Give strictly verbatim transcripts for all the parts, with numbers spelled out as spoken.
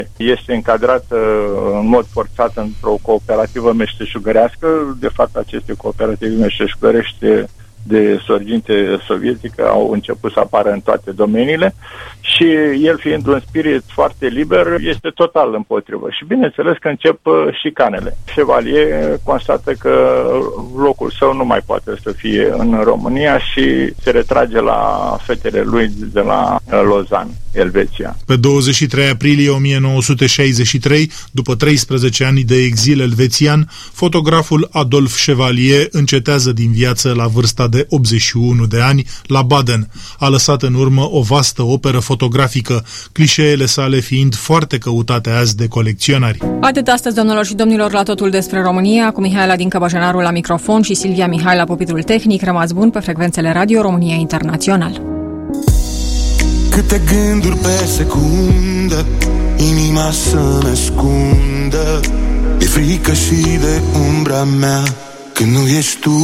este încadrată în mod forțat într-o cooperativă meșteșugărească. De fapt, aceste cooperative meșteșugărești de sorginte sovietică au început să apară în toate domeniile și el, fiind un spirit foarte liber, este total împotrivă. Și bineînțeles că încep șicanele. Chevalier constată că locul său nu mai poate să fie în România și se retrage la fetele lui de la Lausanne, Elveția. Pe douăzeci și trei aprilie o mie nouă sute șaizeci și trei, după treisprezece ani de exil elvețian, fotograful Adolf Chevalier încetează din viață la vârsta de optzeci și unu de ani la Baden. A lăsat în urmă o vastă operă fotografică, clișeele sale fiind foarte căutate azi de colecționari. Atât astăzi, domnilor și domnilor, la Totul despre România, cu Mihaela din Căbăjănaru la microfon și Silvia Mihai la pupitrul tehnic. Rămas bun pe frecvențele Radio România Internațional. Câte gânduri pe secundă, inima să-mi ascundă. E frică și de umbra mea când nu ești tu.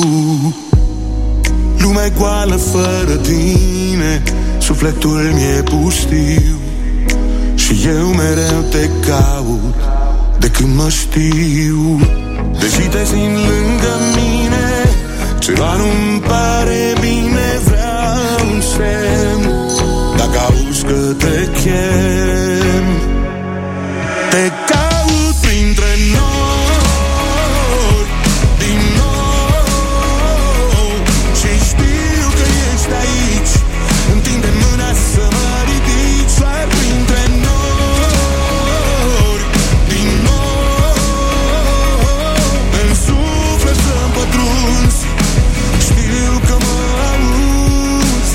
Lumea goală fără tine, sufletul mi-e pustiu și eu mereu te caut de când mă știu. Deși te simt lângă mine, ceva nu-mi pare bine, vreau un semn. Dacă auzi că te chem, te caut printre noi din nou și știu că ești aici. Întinde mâna să mă ridici, doar printre noi din nou. În suflet să-mi pătrunzi, știu că mă auzi.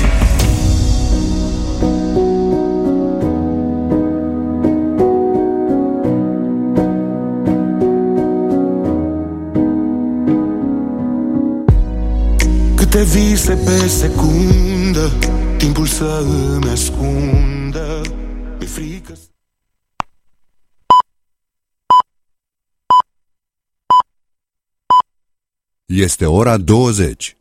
Câte vise pe secundă, timpul să îmi ascundă. Mi-e frică. Este ora douăzeci.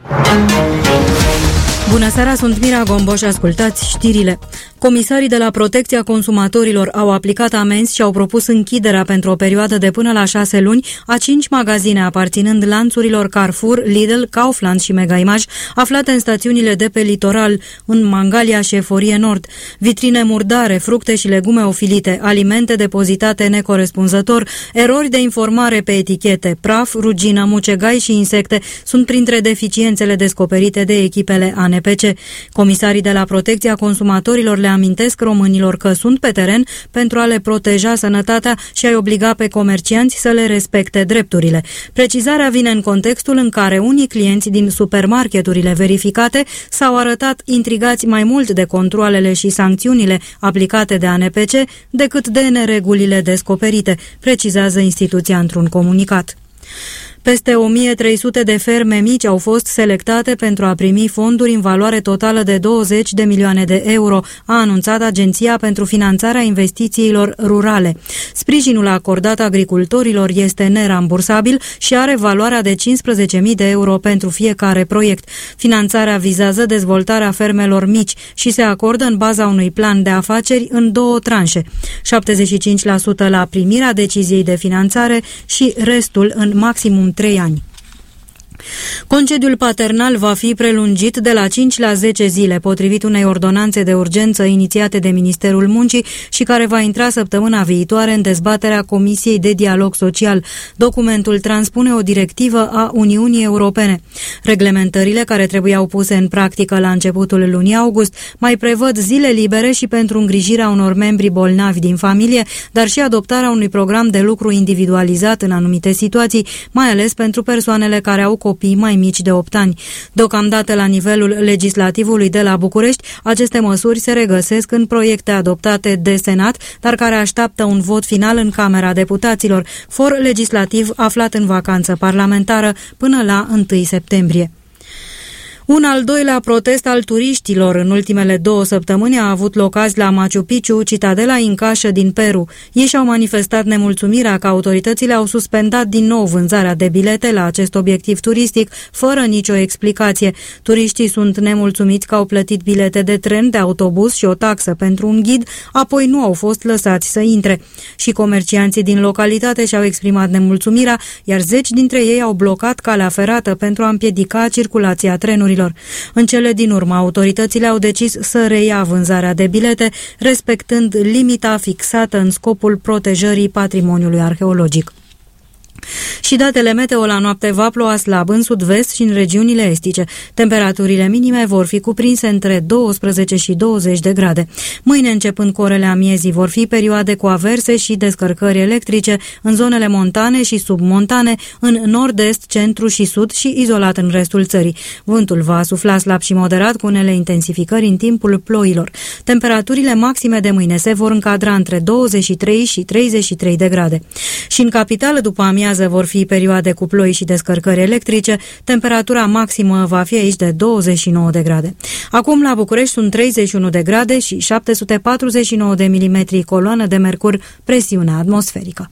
Bună seara, sunt Mira Gombo și ascultați știrile. Comisarii de la Protecția Consumatorilor au aplicat amenzi și au propus închiderea pentru o perioadă de până la șase luni a cinci magazine aparținând lanțurilor Carrefour, Lidl, Kaufland și Mega Image, aflate în stațiunile de pe litoral, în Mangalia și Eforie Nord. Vitrine murdare, fructe și legume ofilite, alimente depozitate necorespunzător, erori de informare pe etichete, praf, rugină, mucegai și insecte sunt printre deficiențele descoperite de echipele A N P C. Comisarii de la Protecția Consumatorilor le amintesc românilor că sunt pe teren pentru a le proteja sănătatea și a-i obliga pe comercianți să le respecte drepturile. Precizarea vine în contextul în care unii clienți din supermarketurile verificate s-au arătat intrigați mai mult de controalele și sancțiunile aplicate de A N P C decât de neregulile descoperite, precizează instituția într-un comunicat. Peste o mie trei sute de ferme mici au fost selectate pentru a primi fonduri în valoare totală de douăzeci de milioane de euro, a anunțat Agenția pentru Finanțarea Investițiilor Rurale. Sprijinul acordat agricultorilor este nerambursabil și are valoarea de cincisprezece mii de euro pentru fiecare proiect. Finanțarea vizează dezvoltarea fermelor mici și se acordă în baza unui plan de afaceri în două tranșe, șaptezeci și cinci la sută la primirea deciziei de finanțare și restul în maximum trei ani. Concediul paternal va fi prelungit de la cinci la zece zile, potrivit unei ordonanțe de urgență inițiate de Ministerul Muncii și care va intra săptămâna viitoare în dezbaterea Comisiei de Dialog Social. Documentul transpune o directivă a Uniunii Europene. Reglementările care trebuiau puse în practică la începutul lunii august mai prevăd zile libere și pentru îngrijirea unor membri bolnavi din familie, dar și adoptarea unui program de lucru individualizat în anumite situații, mai ales pentru persoanele care au copii mai mici de opt ani. Deocamdată, la nivelul legislativului de la București, aceste măsuri se regăsesc în proiecte adoptate de Senat, dar care așteaptă un vot final în Camera Deputaților, for legislativ aflat în vacanță parlamentară până la întâi septembrie. Un al doilea protest al turiștilor în ultimele două săptămâni a avut loc azi la Machu Picchu, citadela incașă din Peru. Ei și-au manifestat nemulțumirea că autoritățile au suspendat din nou vânzarea de bilete la acest obiectiv turistic, fără nicio explicație. Turiștii sunt nemulțumiți că au plătit bilete de tren, de autobuz și o taxă pentru un ghid, apoi nu au fost lăsați să intre. Și comercianții din localitate și-au exprimat nemulțumirea, iar zeci dintre ei au blocat calea ferată pentru a împiedica circulația trenurilor. În cele din urmă, autoritățile au decis să reia vânzarea de bilete, respectând limita fixată în scopul protejării patrimoniului arheologic. Și datele meteo la noapte: va ploua slab în sud-vest și în regiunile estice. Temperaturile minime vor fi cuprinse între douăsprezece și douăzeci de grade. Mâine, începând cu orele amiezii, vor fi perioade cu averse și descărcări electrice în zonele montane și submontane, în nord-est, centru și sud și izolat în restul țării. Vântul va sufla slab și moderat, cu unele intensificări în timpul ploilor. Temperaturile maxime de mâine se vor încadra între douăzeci și trei și treizeci și trei de grade. Și în capitală, după amiază, vor fi perioade cu ploi și descărcări electrice. Temperatura maximă va fi aici de douăzeci și nouă de grade. Acum la București sunt treizeci și unu de grade și șapte sute patruzeci și nouă de milimetri coloană de mercur, presiunea atmosferică.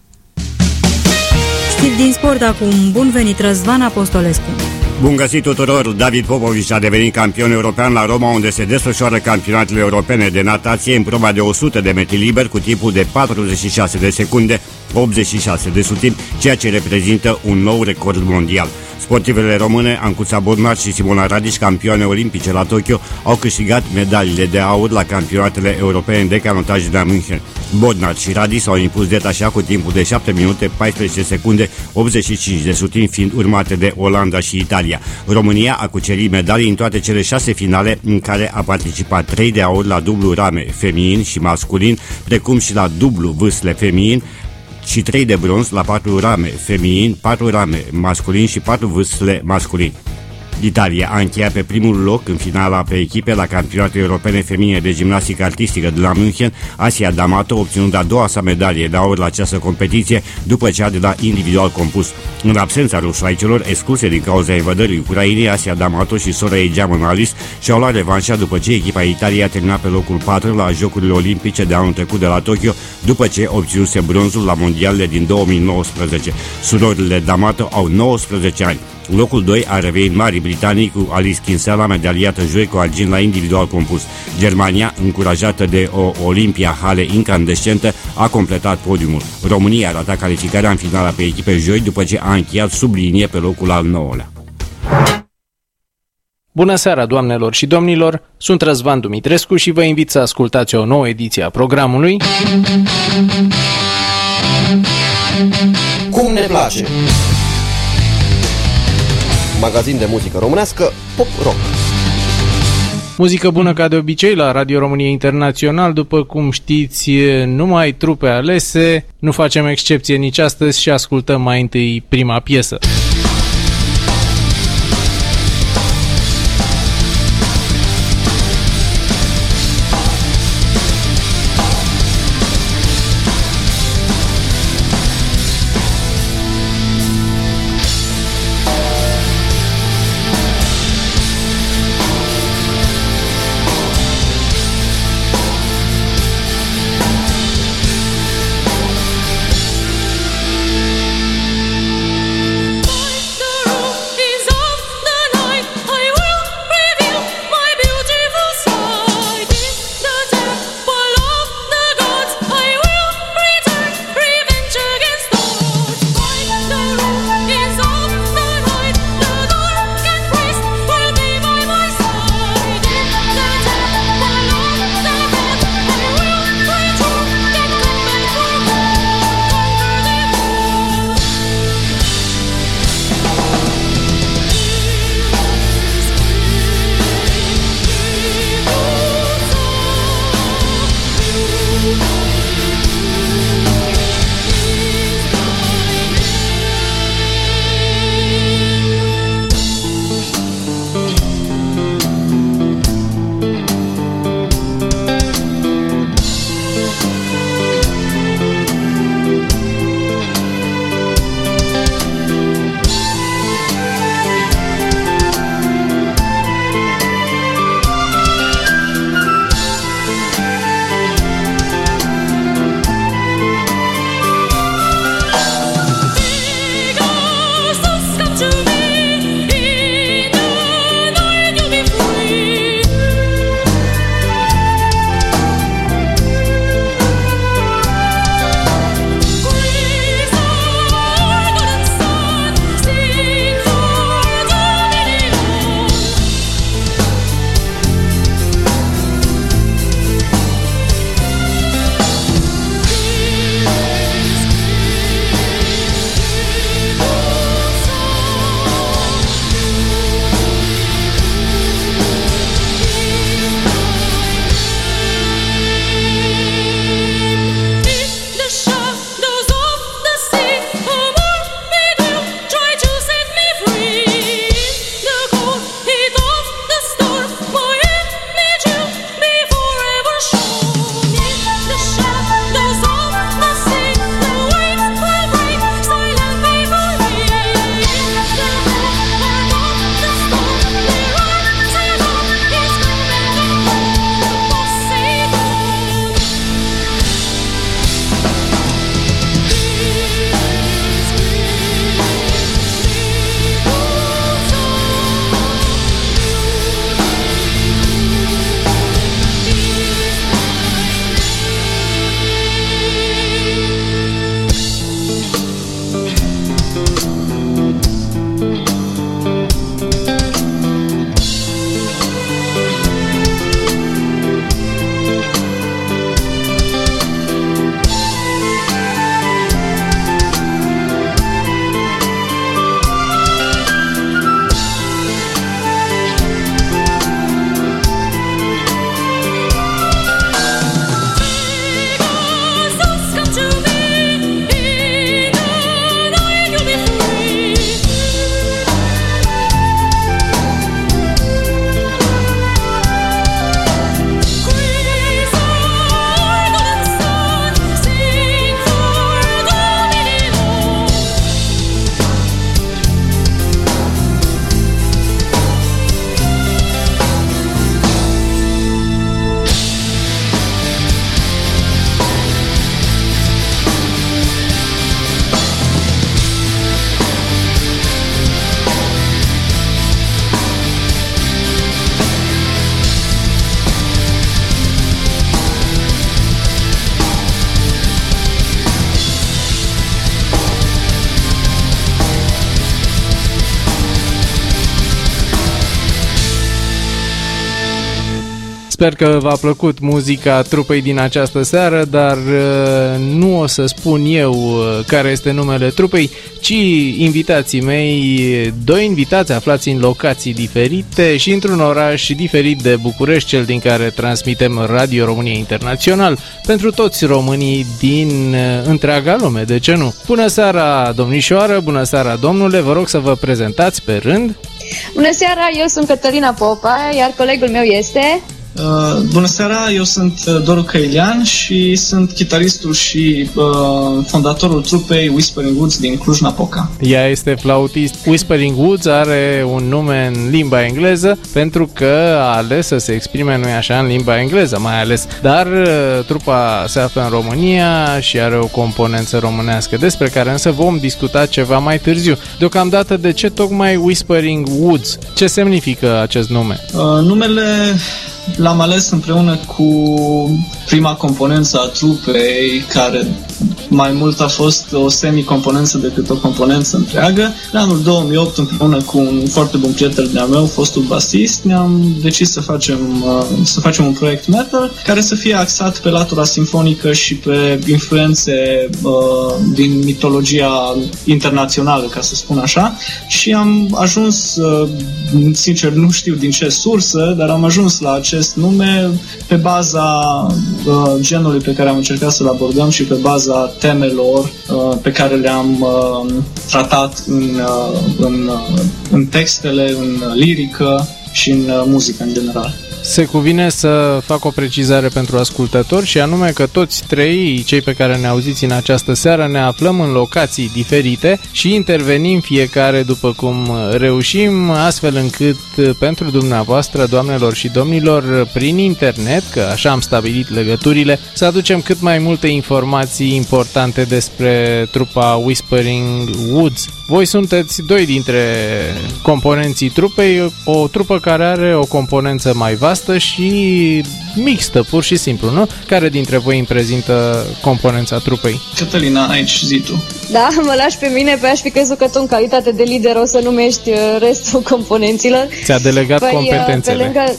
Știri din sport acum. Bun venit, Răzvan Apostolescu! Bun găsit tuturor! David Popovici a devenit campion european la Roma, unde se desfășoară campionatele europene de natație în proba de o sută de metri liber cu timpul de patruzeci și șase de secunde, optzeci și șase de sutim, ceea ce reprezintă un nou record mondial. Sportivele române, Ancuța Bodnar și Simona Radici, campioane olimpice la Tokyo, au câștigat medaliile de aur la campionatele europene de canotaj de la München. Bodnar și Radici s-au impus detașa cu timpul de șapte minute, paisprezece secunde, optzeci și cinci de sutim, fiind urmate de Olanda și Italia. România a cucerit medalii în toate cele șase finale în care a participat: trei de aur la dublu rame feminin și masculin, precum și la dublu vâsle feminin, și trei de bronz la patru rame feminin, patru rame masculin și patru vâsle masculin. Italia a încheiat pe primul loc în finala pe echipe la campionatele europene feminine de gimnastică artistică de la München. Asia D'Amato, obținând a doua sa medalie de aur la această competiție, după cea de la individual compus. În absența rusaicilor excluse din cauza evadării Ucrainei, Asia D'Amato și sora ei Geamăn Alice și-au luat revanșa după ce echipa Italiei a terminat pe locul patru la Jocurile Olimpice de anul trecut de la Tokyo, după ce obținuse bronzul la mondialele din două mii nouăsprezece. Surorile D'Amato au nouăsprezece ani. Locul doi a revenit Marii Britanii cu Alice Kinsella, medaliată joi cu argint la individual compus. Germania, încurajată de o Olympia Halle incandescentă, a completat podiumul. România a ratat calificarea în finala pe echipe joi, după ce a încheiat sub linie pe locul al nouălea. Bună seara, doamnelor și domnilor! Sunt Răzvan Dumitrescu și vă invit să ascultați o nouă ediție a programului Cum ne place! Magazin de muzică românească, pop-rock. Muzică bună ca de obicei la Radio România Internațional. După cum știți, numai trupe alese. Nu facem excepție nici astăzi și ascultăm mai întâi prima piesă. Sper că v-a plăcut muzica trupei din această seară, dar nu o să spun eu care este numele trupei, ci invitații mei, doi invitați aflați în locații diferite și într-un oraș diferit de București, cel din care transmitem Radio România Internațional, pentru toți românii din întreaga lume, de ce nu? Bună seara, domnișoară, bună seara, domnule, vă rog să vă prezentați pe rând. Bună seara, eu sunt Cătălina Popa, iar colegul meu este... Uh, bună seara, eu sunt Doru Căilian și sunt chitaristul și uh, fondatorul trupei Whispering Woods din Cluj-Napoca. Ea este flautist. Whispering Woods are un nume în limba engleză pentru că a ales să se exprime, nu-i așa, în limba engleză mai ales. Dar uh, trupa se află în România și are o componență românească, despre care însă vom discuta ceva mai târziu. Deocamdată, de ce tocmai Whispering Woods? Ce semnifică acest nume? Uh, numele... L-am ales împreună cu prima componență a trupei, care mai mult a fost o semi-componență decât o componență întreagă. În anul două mii opt, împreună cu un foarte bun prieten de-al meu, fostul basist, ne-am decis să facem, să facem un proiect metal care să fie axat pe latura simfonică și pe influențe uh, din mitologia internațională, ca să spun așa. Și am ajuns, uh, sincer nu știu din ce sursă, dar am ajuns la acest nume pe baza uh, genului pe care am încercat să-l abordăm și pe baza temelor uh, pe care le-am uh, tratat în, uh, în, uh, în textele, în lirică și în uh, muzică în general. Se cuvine să fac o precizare pentru ascultători și anume că toți trei, cei pe care ne auziți în această seară, ne aflăm în locații diferite și intervenim fiecare după cum reușim, astfel încât pentru dumneavoastră, doamnelor și domnilor, prin internet, că așa am stabilit legăturile, să aducem cât mai multe informații importante despre trupa Whispering Woods. Voi sunteți doi dintre componenții trupei, o trupă care are o componență mai vastă și mixtă, pur și simplu, nu? Care dintre voi îmi prezintă componența trupei? Cătălina, aici zi tu. Da, mă lași pe mine, pe aș fi crezut că tu în calitate de lider o să numești restul componenților. Ți-a delegat păi, competențele. Pe lângă...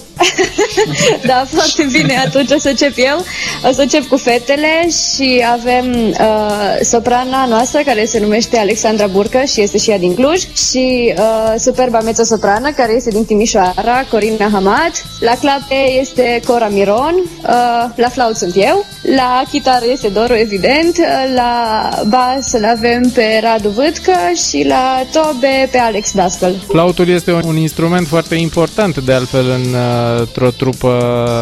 Da, foarte bine, atunci o să încep eu. O să încep cu fetele și avem uh, soprana noastră care se numește Alexandra Burcă și este și ea din Cluj și uh, superba mezzosoprană care este din Timișoara, Corina Hamad. La clape este Cora Miron, uh, la flaut sunt eu, la chitară este Doru, evident, uh, la bas îl avem pe Radu Vâtcă și la tobe pe Alex Dascăl. Flautul este un instrument foarte important, de altfel, în, într-o trupă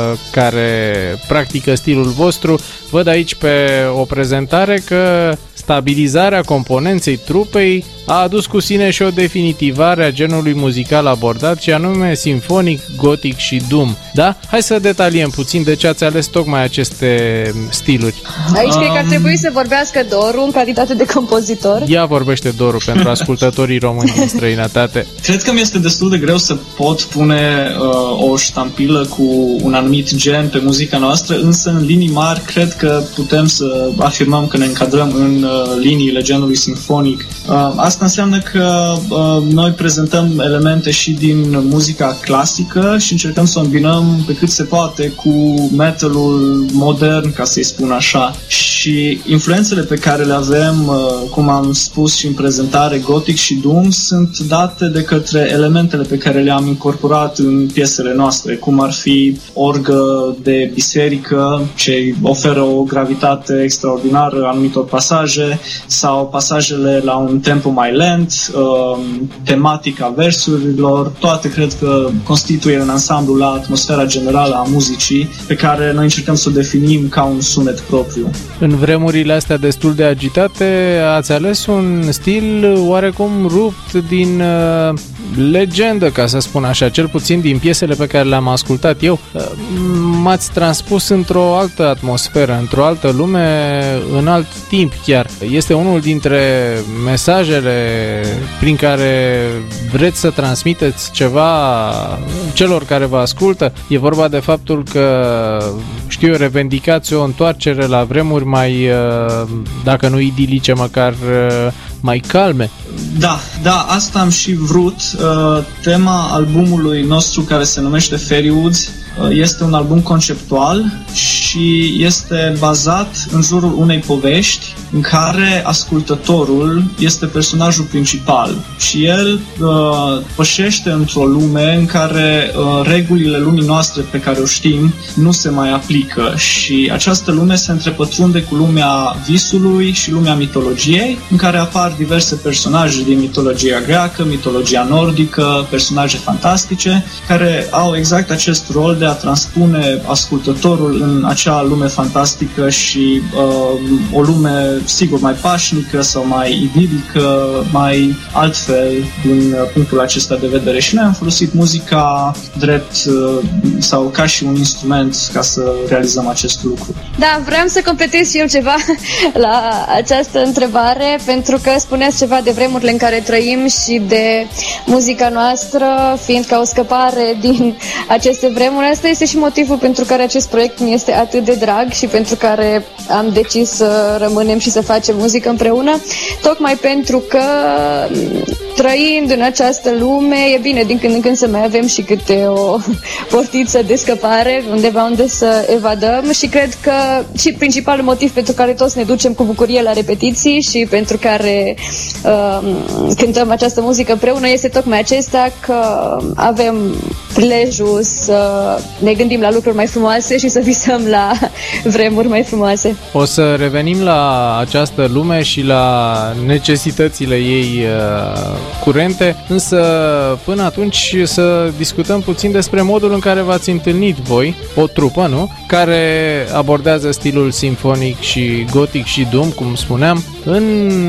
care practică stilul vostru. Văd aici pe o prezentare că stabilizarea componenței trupei a adus cu sine și o definitivare a genului muzical abordat, și anume simfonic, gotic și doom. Da? Hai să detaliem puțin de ce ați ales tocmai aceste stiluri. Aici um... cred că ar trebui să vorbească Doru în calitate de compozitor. Ea vorbește Doru pentru ascultătorii români din străinătate. Cred că mi este destul de greu să pot pune uh, o ștampilă cu un anumit gen pe muzica noastră, însă în linii mari cred că putem să afirmăm că ne încadrăm în uh, liniile genului simfonic. Uh, asta înseamnă că uh, noi prezentăm elemente și din muzica clasică și încercăm să o îmbinăm pe cât se poate cu metalul modern, ca să-i spun așa. Și influențele pe care le avem, uh, cum am spus și în prezentare, Gothic și Doom, sunt date de către elementele pe care le-am incorporat în piesele noastre, cum ar fi orgă de biserică, ce oferă o gravitate extraordinară anumitor pasaje, sau pasajele la un tempo mai lent, uh, tematica versurilor, toate cred că constituie un ansamblu la atmosfera generală a muzicii pe care noi încercăm să o definim ca un sunet propriu. În vremurile astea destul de agitate ați ales un stil oarecum rupt din uh, legendă, ca să spun așa, cel puțin din piesele pe care le-am ascultat eu. Uh, m-ați transpus într-o altă atmosferă, într-o altă lume, în alt timp chiar. Este unul dintre mesajele prin care vreți să transmiteți ceva celor care vă ascultă. E vorba de faptul că, știu eu, revendicați o întoarcere la vremuri mai, dacă nu idilice, măcar mai calme. Da, da, asta am și vrut. Tema albumului nostru, care se numește Fairy Woods, Este un album conceptual și este bazat în jurul unei povești în care ascultătorul este personajul principal și el uh, pășește într-o lume în care uh, regulile lumii noastre pe care o știm nu se mai aplică și această lume se întrepătrunde cu lumea visului și lumea mitologiei, în care apar diverse personaje din mitologia greacă, mitologia nordică, personaje fantastice, care au exact acest rol de a transpune ascultătorul în acea lume fantastică și uh, o lume, sigur, mai pașnică sau mai idilică, mai altfel din punctul acesta de vedere. Și noi am folosit muzica drept uh, sau ca și un instrument ca să realizăm acest lucru. Da, vreau să completez și eu ceva la această întrebare, pentru că spuneați ceva de vremurile în care trăim și de muzica noastră fiind ca o scăpare din aceste vremuri. Asta este și motivul pentru care acest proiect mi este atât de drag și pentru care am decis să rămânem și să facem muzică împreună, tocmai pentru că trăind în această lume e bine din când în când să mai avem și câte o portiță de scăpare undeva unde să evadăm și cred că și principalul motiv pentru care toți ne ducem cu bucurie la repetiții și pentru care uh, cântăm această muzică împreună este tocmai acesta, că avem prilejul să ne gândim la lucruri mai frumoase și să visăm la vremuri mai frumoase. O să revenim la această lume și la necesitățile ei uh, curente, însă până atunci să discutăm puțin despre modul în care v-ați întâlnit voi, o trupă, nu? Care abordează stilul simfonic și gotic și doom, cum spuneam, în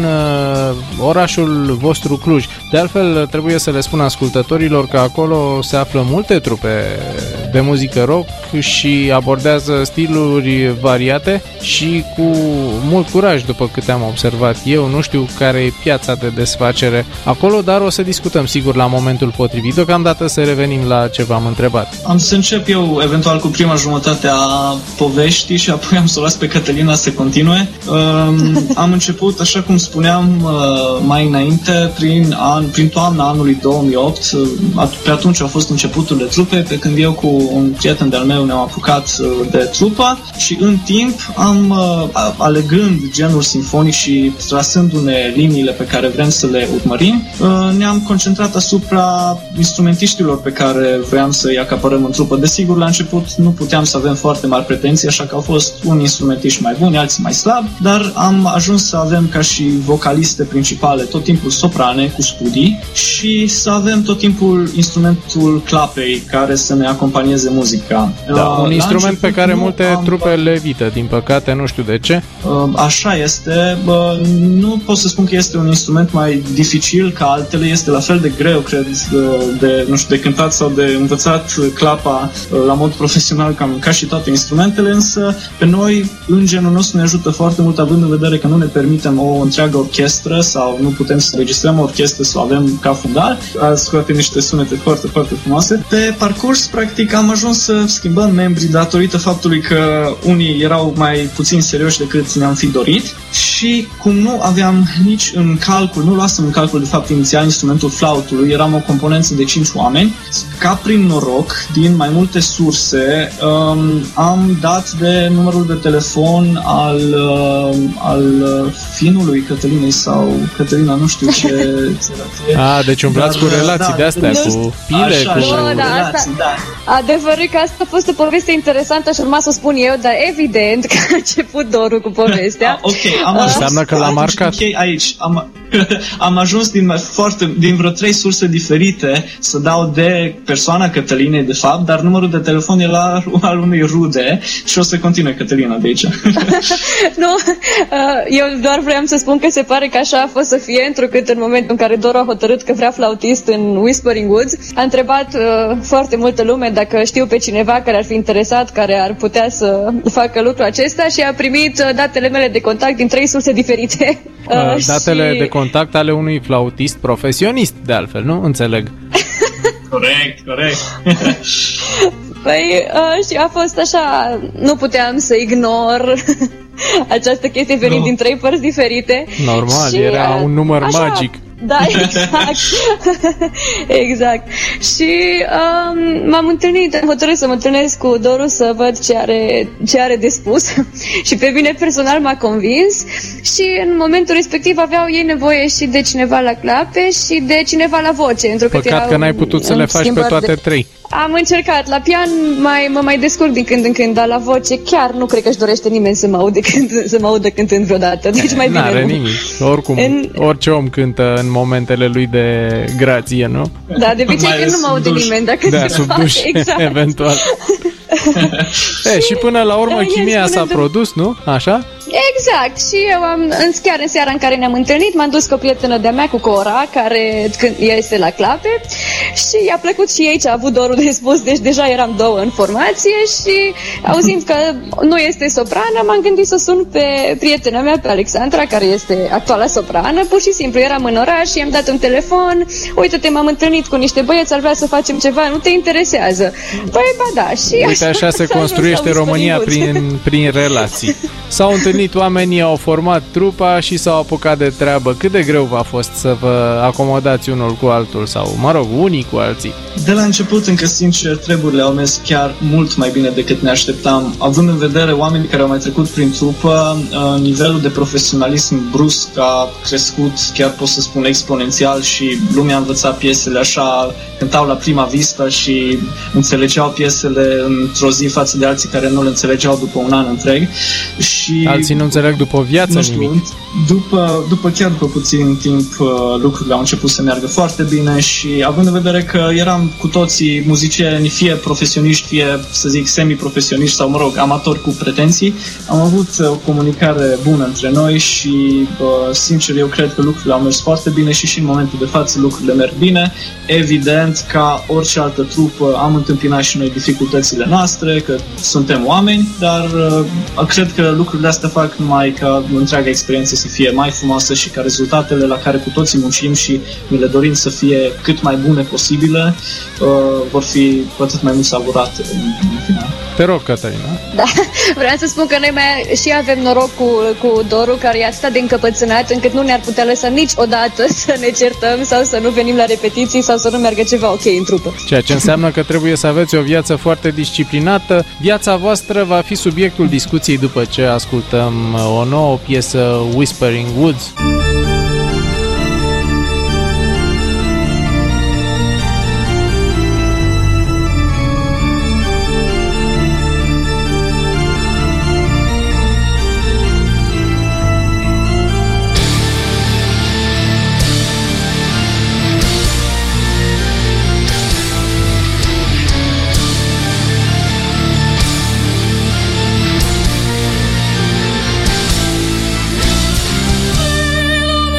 uh, orașul vostru Cluj. De altfel, trebuie să le spun ascultătorilor că acolo se află multe trupe de muzică rock și abordează stiluri variate și cu mult curaj, după câte am observat eu. Nu știu care e piața de desfacere acolo, dar o să discutăm sigur la momentul potrivit. Deocamdată să revenim la ce v-am întrebat. Am să încep eu eventual cu prima jumătate a poveștii și apoi am să o las pe Cătălina să continue. Um, am început, așa cum spuneam uh, mai înainte, prin, an, prin toamna anului două mii opt. Uh, pe atunci a fost începutul de trupe, pe când eu cu un prieten de-al meu ne-am apucat uh, de trupă și în timp am, uh, alegând genul simfonic și trasându-ne liniile pe care vrem să le urmărim, uh, ne-am concentrat asupra instrumentiștilor pe care vreau să-i acapărăm în trupă. Desigur, la început nu puteam să avem foarte mari pretenții, așa că au fost unii instrumentiști mai buni, alții mai slabi, dar am ajuns să avem ca și vocaliste principale tot timpul soprane cu studii și să avem tot timpul instrumentul clapei care să ne acompanieze muzica. Da, uh, un instrument pe care multe am... trupe le evită, din păcate, nu știu de ce. Uh, așa este. Uh, nu pot să spun că este un instrument mai dificil ca altele, este la fel de greu, cred, de, nu știu, de cântat sau de învățat clapa la mod profesional cam ca și toate instrumentele, însă pe noi, în genul nostru, ne ajută foarte mult, având în vedere că nu ne permitem o întreagă orchestră sau nu putem să registrăm o orchestră să o avem ca fundal. A scoate niște sunete foarte, foarte frumoase. Pe parcurs, practic, am ajuns să schimbăm membrii datorită faptului că unii erau mai puțin serioși decât ne-am fi dorit și cum nu aveam nici în calcul, nu luasem în calcul, de fapt, inițial instrumentul flautului, eram o componență de cinci oameni, ca prin noroc, din mai multe surse, um, am dat de numărul de telefon al, uh, al finului Cătălinei sau Cătălina, nu știu ce țărație. Ah, deci umblați cu relații da, de-astea, cu pile, așa, cu... Așa, da, relații, asta, da. Adevărul că asta a fost o poveste interesantă și urma să o spun eu, dar evident că a început Doru cu povestea. Ah, ok, am ajuns, înseamnă că l-a marcat. Ok, aici. Am, am ajuns din, foarte, din vreo trei surse diferite să dau de persoana Cătălinei, de fapt, dar numărul de telefon e la al unui rude și o să continue Cătălina de aici. Nu, eu doar vreau să spun că se pare că așa a fost să fie, întrucât în momentul în care Doru a hotărât că vrea flautist în Whispering Woods, a întrebat uh, foarte multă lume dacă știu pe cineva care ar fi interesat, care ar putea să facă lucrul acesta și a primit uh, datele mele de contact din trei surse diferite. Uh, datele și... de contact ale unui flautist profesionist, de altfel, nu? Înțeleg. Corect, corect. Păi, uh, și a fost așa, nu puteam să ignor această chestie venind din trei părți diferite. Normal, și, era un număr așa, magic. Da, exact. Exact. Și um, m-am întâlnit, am hotărât să mă întâlnesc cu Doru să văd ce are, ce are de spus și pe mine personal m-a convins și în momentul respectiv aveau ei nevoie și de cineva la clape și de cineva la voce. Păcat că n-ai putut să le faci pe toate de... trei. Am încercat. La pian mai, mă mai descurc din când în când, dar la voce chiar nu cred că își dorește nimeni să mă aude, cânt, să mă audă cântând vreodată. Deci mai bine N-are nu. nimic. Oricum, în... orice om cântă în momentele lui de grație, nu? Da, de obicei că nu mă aude nimeni dacă da, sub duș, exact. Eventual. E, și până la urmă chimia s-a produs, nu? Așa? Exact, și eu am, în, chiar în seara în care ne-am întâlnit, m-am dus cu o prietenă de-a mea, cu Cora, care este la clape și i-a plăcut și ei ce a avut Doru de spus, deci deja eram două în formație și auzind că nu este soprană, m-am gândit să sun pe prietena mea, pe Alexandra, care este actuala soprană, pur și simplu eram în oraș și i-am dat un telefon, uite-te, m-am întâlnit cu niște băieți, ar vrea să facem ceva, nu te interesează? Păi, ba da, și uite, așa, așa se construiește România prin, prin relații. S-au întâlnit oamenii, au format trupa și s-au apucat de treabă. Cât de greu v-a fost să vă acomodați unul cu altul sau, mă rog, unii cu alții? De la început, încă sincer, treburile au mers chiar mult mai bine decât ne așteptam. Având în vedere oamenii care au mai trecut prin trupă, nivelul de profesionalism brusc a crescut, chiar pot să spun exponențial și lumea a învățat piesele așa, cântau la prima vistă și înțelegeau piesele într-o zi față de alții care nu le înțelegeau după un an întreg. Și alții nu înțeleg după o viață nu știu, nimic. După, după chiar după puțin timp lucrurile au început să meargă foarte bine și având în vedere că eram cu toții muzicieni, fie profesioniști, fie să zic semi-profesioniști sau mă rog, amatori cu pretenții, am avut o comunicare bună între noi și sincer eu cred că lucrurile au mers foarte bine și și în momentul de față lucrurile merg bine. Evident, ca orice altă trupă am întâmpinat și noi dificultățile noastre, că suntem oameni, dar cred că lucrurile astea fac numai ca întreaga experiență să fie mai frumoasă și ca rezultatele la care cu toții muncim și ne le dorim să fie cât mai bune posibile, uh, vor fi cu atât mai mult savurate în, în final. Te rog, Cătălina. Da, vreau să spun că noi mai și avem noroc cu, cu Doru, care e atât de încăpățânat încât nu ne-ar putea lăsa niciodată să ne certăm sau să nu venim la repetiții sau să nu meargă ceva ok în trupă. Ceea ce înseamnă că trebuie să aveți o viață foarte disciplinată. Viața voastră va fi subiectul discuției după ce ascultăm o nouă piesă, Whispering Woods. Will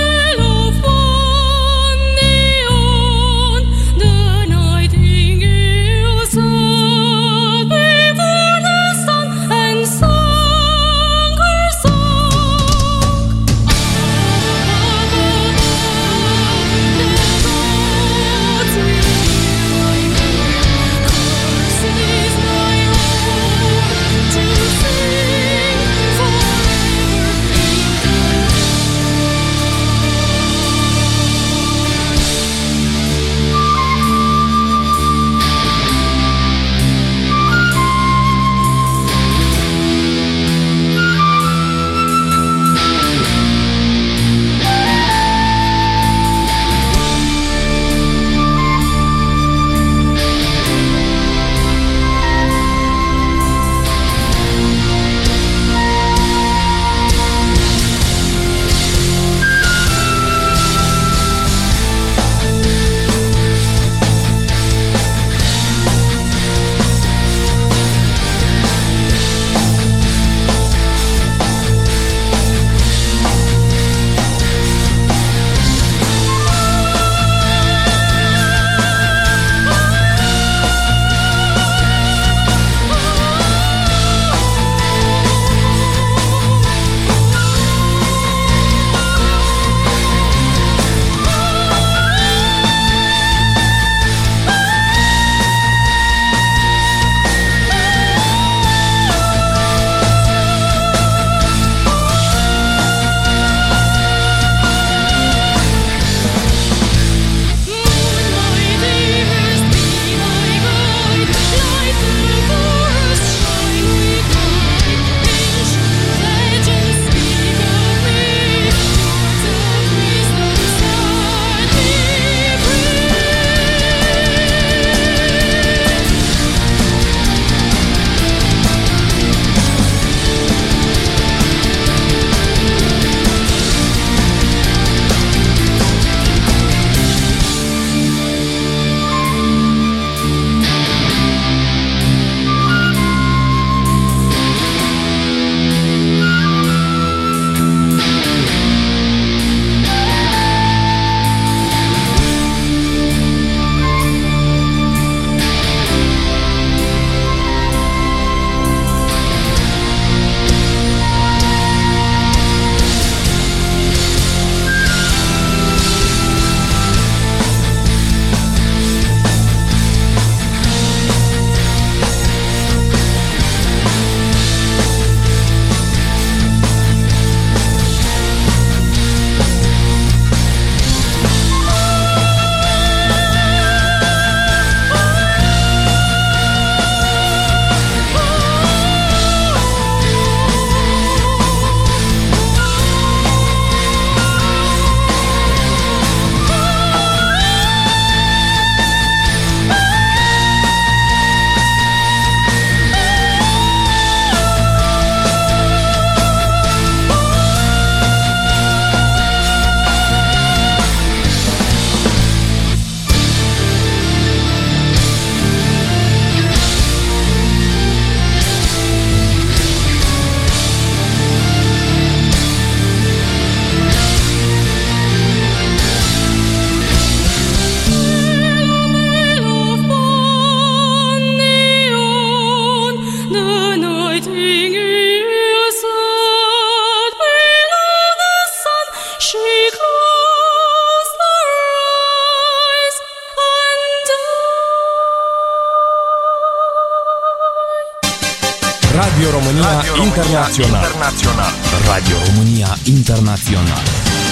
Radio România, Radio România Internațional. Internațional. Radio România Internațional.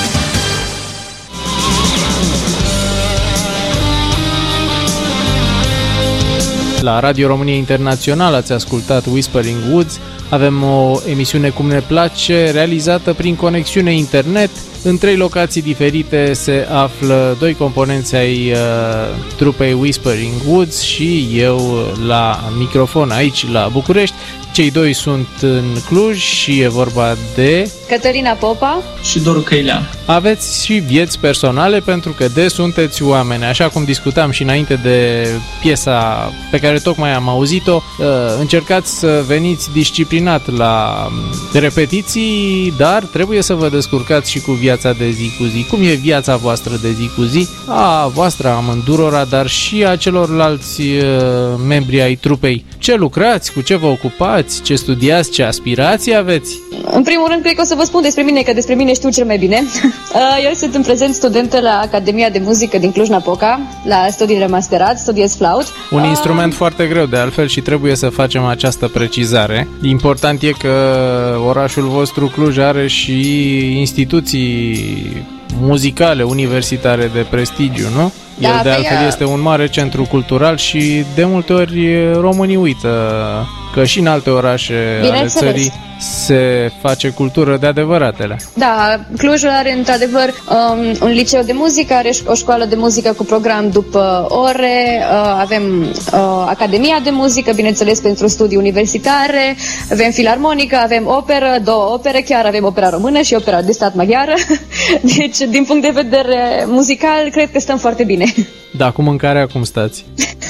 La Radio România Internațional ați ascultat Whispering Woods. Avem o emisiune cum ne place, realizată prin conexiune internet. În trei locații diferite se află doi componenți ai uh, trupei Whispering Woods și eu la microfon aici la București. Cei doi sunt în Cluj și e vorba de Cătălina Popa și Doru Căilean. Aveți și vieți personale pentru că de sunteți oameni, așa cum discutam și înainte de piesa pe care tocmai am auzit-o. Încercați să veniți disciplinat la repetiții, dar trebuie să vă descurcați și cu viața de zi cu zi. Cum e viața voastră de zi cu zi? A voastră amândurora, dar și a celorlalți membri ai trupei. Ce lucrați? Cu ce vă ocupați? Ce studiați? Ce aspirații aveți? În primul rând, cred că o să vă spun despre mine, că despre mine știu cel mai bine. Eu sunt în prezent studentă la Academia de Muzică din Cluj-Napoca, la studiile masterat, studiez flaut. Un instrument foarte greu, de altfel, și trebuie să facem această precizare. Important e că orașul vostru Cluj are și instituții muzicale, universitare de prestigiu, nu? El, da, de altfel, este un mare centru cultural și de multe ori românii uită că și în alte orașe ale țării se face cultură de adevăratele. Da, Clujul are într-adevăr um, un liceu de muzică, are o școală de muzică cu program după ore, uh, avem uh, Academia de Muzică, bineînțeles pentru studii universitare, avem filarmonică, avem operă, două opere, chiar avem opera română și opera de stat maghiară. Deci, din punct de vedere muzical, cred că stăm foarte bine. Da, cu mâncarea cum stați?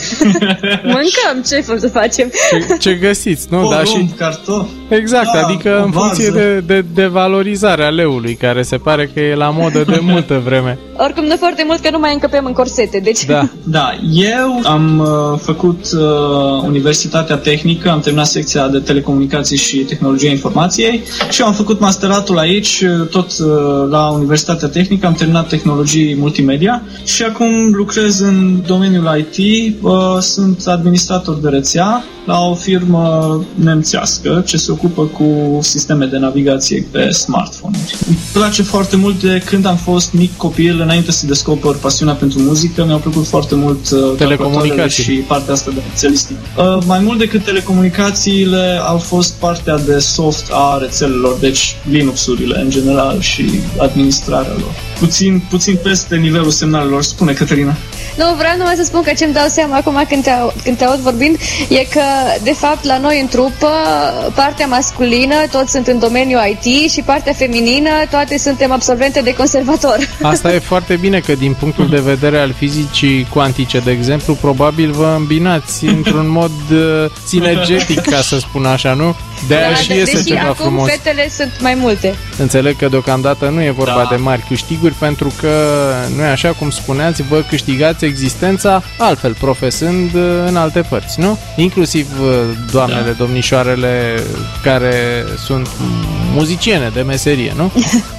Mâncăm, ce să facem? Ce, ce găsiți, nu? Porumb, da, și... cartofi. Exact, da, adică în funcție de, de, de valorizarea leului, care se pare că e la modă de multă vreme. Oricum nu foarte mult, că nu mai încăpem în corsete, deci... Da, da eu am uh, făcut uh, Universitatea Tehnică, am terminat secția de telecomunicații și tehnologia informației și am făcut masteratul aici, tot uh, la Universitatea Tehnică, am terminat tehnologii multimedia și acum lucrez în domeniul I T, uh, sunt administrator de rețea la o firmă nemțească ce se ocupă cu sisteme de navigație pe smartphone-uri. Îmi place foarte mult de când am fost mic copil, înainte să descoper pasiunea pentru muzică, mi-au plăcut foarte mult uh, telecomunicații și partea asta de rețelistică. Uh, mai mult decât telecomunicațiile au fost partea de soft a rețelelor, deci Linux-urile în general și administrarea lor. Puțin, puțin peste nivelul semnalelor. Spune, Cătălina. Nu, vreau numai să spun că ce-mi dau seama acum când te, când te aud vorbind e că, de fapt, la noi în trupă, partea masculină, toți sunt în domeniul I T și partea feminină, toate suntem absolvente de conservator. Asta e foarte bine, că din punctul de vedere al fizicii cuantice, de exemplu, probabil vă îmbinați într-un mod uh, sinergetic, ca să spun așa, nu? De-aia da, și iese deși ceva acum frumos. fetele sunt mai multe. Înțeleg că deocamdată nu e vorba da. de mari câștiguri, pentru că noi, așa cum spuneați, vă câștigați existența altfel, profesând în alte părți, nu? Inclusiv doamnele, da. domnișoarele care sunt muziciene de meserie, nu?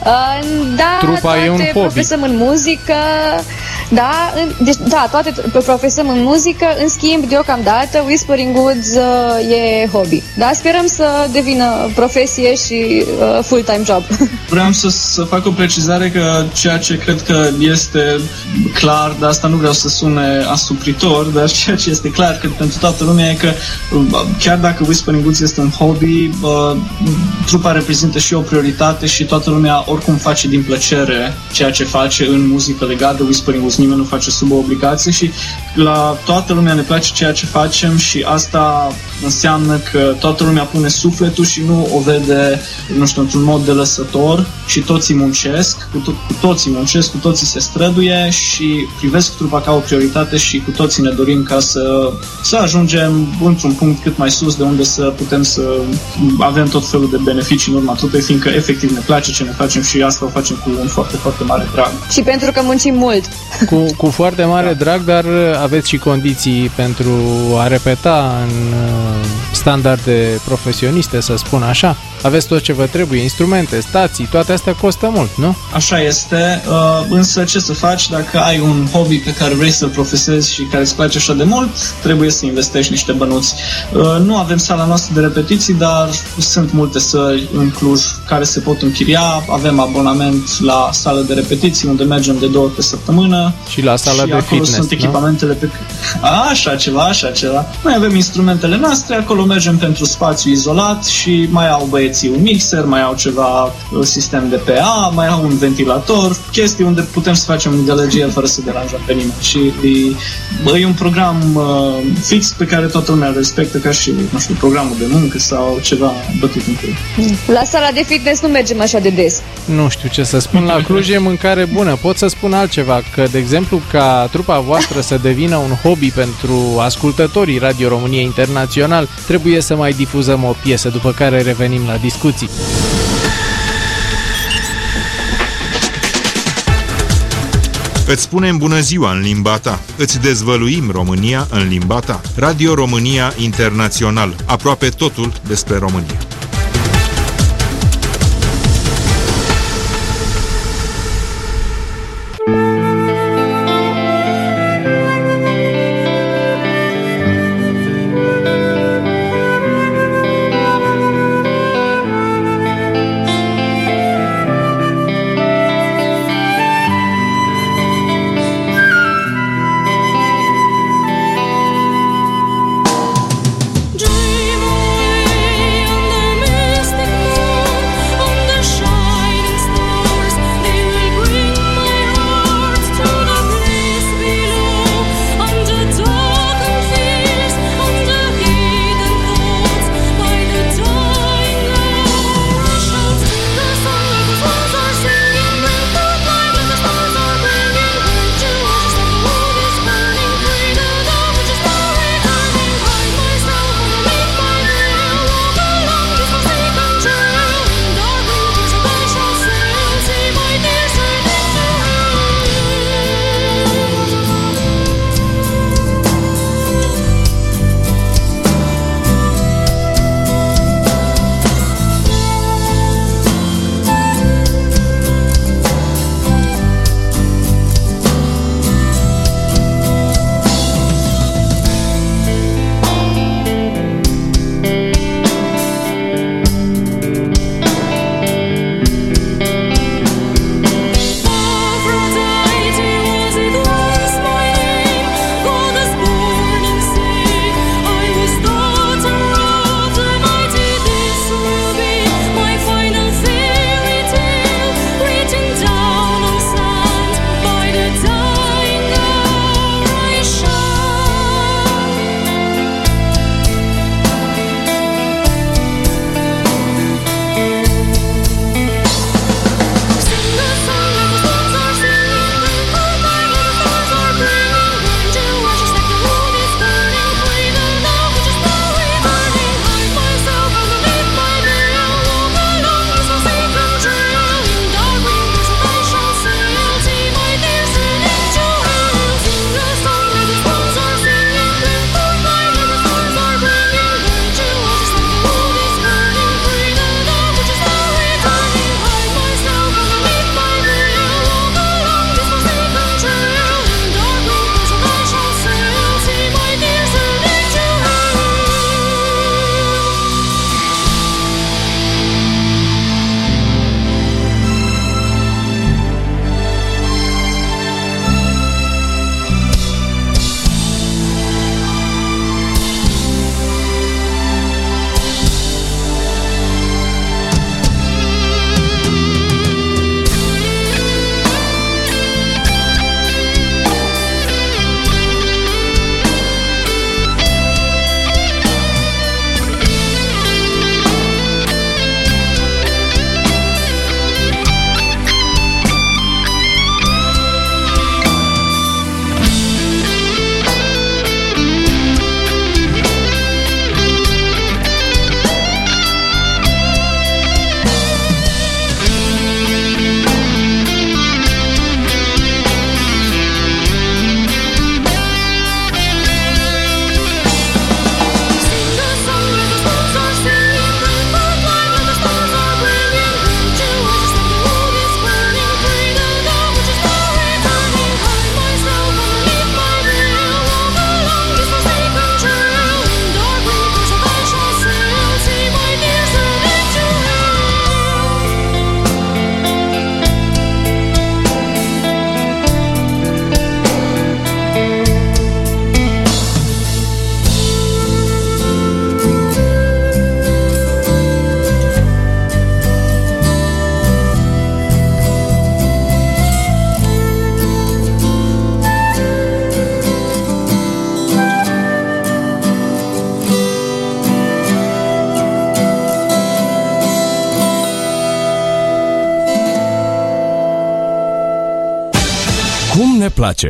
Da, trupa e un hobby. Profesăm în muzică, da, în, deci, da, toate profesăm în muzică, în schimb, deocamdată, Whispering Woods uh, e hobby. Da, sperăm să devină profesie și uh, full-time job. Vreau să, să fac o precizare că ceea ce cred că este clar, dar asta nu vreau să sune asupritor, dar ceea ce este clar, cred, pentru toată lumea e că chiar dacă Whispering Woods este un hobby, uh, trupa reprezintă și o prioritate și toată lumea oricum face din plăcere ceea ce face în muzică legat de Whispering Woods. Nimeni nu face sub o obligație și la toată lumea ne place ceea ce facem și asta înseamnă că toată lumea pune sufletul și nu o vede, nu știu, într-un mod de lăsător și toții muncesc, cu, to- cu toții muncesc, cu toții se străduie și privesc trupa ca o prioritate și cu toții ne dorim ca să, să ajungem într-un punct cât mai sus de unde să putem să avem tot felul de beneficii în urma trupei, fiindcă efectiv ne place ce ne facem și asta o facem cu un foarte, foarte mare drag. Și pentru că muncim mult. Cu, cu foarte mare drag, dar aveți și condiții pentru a repeta în standarde profesioniste, să spun așa? aveți tot ce vă trebuie, instrumente, stații, toate astea costă mult, nu? Așa este, însă ce să faci dacă ai un hobby pe care vrei să-l profesezi și care îți place așa de mult, trebuie să investești niște bănuți. Nu avem sala noastră de repetiții, dar sunt multe săli în Cluj care se pot închiria, avem abonament la sală de repetiții unde mergem de două ori pe săptămână. Și la sala și de acolo fitness, sunt echipamentele pe... A, așa ceva, așa ceva. Noi avem instrumentele noastre, acolo mergem pentru spațiu izolat și mai au băieții un mixer, mai au ceva sistem de P A, mai au un ventilator, chestii unde putem să facem gălăgie fără să deranjăm pe nimeni. Și e, e un program uh, fix pe care toată lumea îl respectă ca și, nu știu, programul de muncă sau ceva bătut în cur. La sala de fitness nu mergem așa de des. Nu știu ce să spun, la Cluj e mâncare bună. Pot să spun altceva, că, de exemplu, ca trupa voastră să devină un hobby pentru ascultătorii Radio România Internațional, trebuie să mai difuzăm o piesă, după care revenim la discuții. Îți spunem bună ziua în limba ta. Îți dezvăluim România în limba ta. Radio România Internațional. Aproape totul despre România. Dream away on the Cum ne place!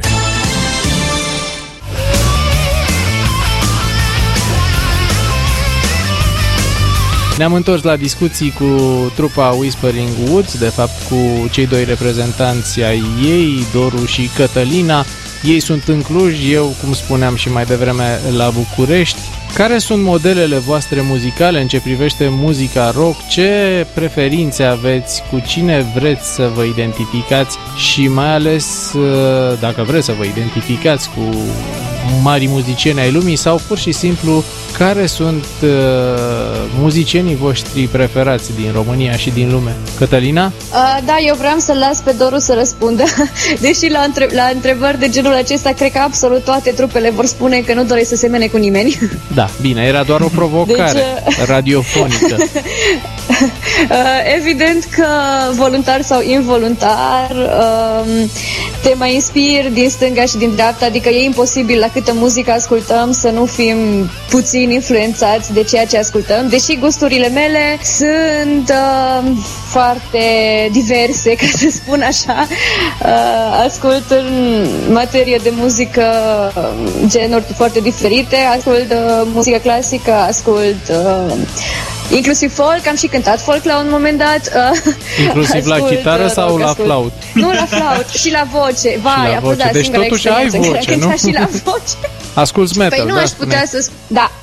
Ne-am întors la discuții cu trupa Whispering Woods, de fapt cu cei doi reprezentanți ai ei, Doru și Cătălina. Ei sunt în Cluj, eu, cum spuneam și mai devreme, la București. Care sunt modelele voastre muzicale în ce privește muzica rock? Ce preferințe aveți? Cu cine vreți să vă identificați? Și mai ales, dacă vreți să vă identificați cu mari muzicieni ai lumii sau pur și simplu, care sunt uh, muzicienii voștri preferați din România și din lume? Cătălina? Uh, da, eu vreau să las pe Doru să răspundă, deși la, între- la întrebări de genul acesta cred că absolut toate trupele vor spune că nu doresc să semene cu nimeni. Da, bine, era doar o provocare deci, radiofonică. Evident că voluntar sau involuntar te mai inspiri din stânga și din dreapta, adică e imposibil la câtă muzică ascultăm să nu fim puțin influențați de ceea ce ascultăm, deși gusturile mele sunt uh, foarte diverse, ca să spun așa. Uh, ascult în materie de muzică genuri foarte diferite, ascult uh, muzică clasică, ascult uh, inclusiv folk, am și cântat folk la un moment dat. Uh, inclusiv ascult, la chitară sau ascult. La flaut? Nu, la flaut, și la voce. Vai, la a fost voce. Deci totuși ai voce, nu? Și la voce. Asculți metal, păi nu da, aș putea să... Da.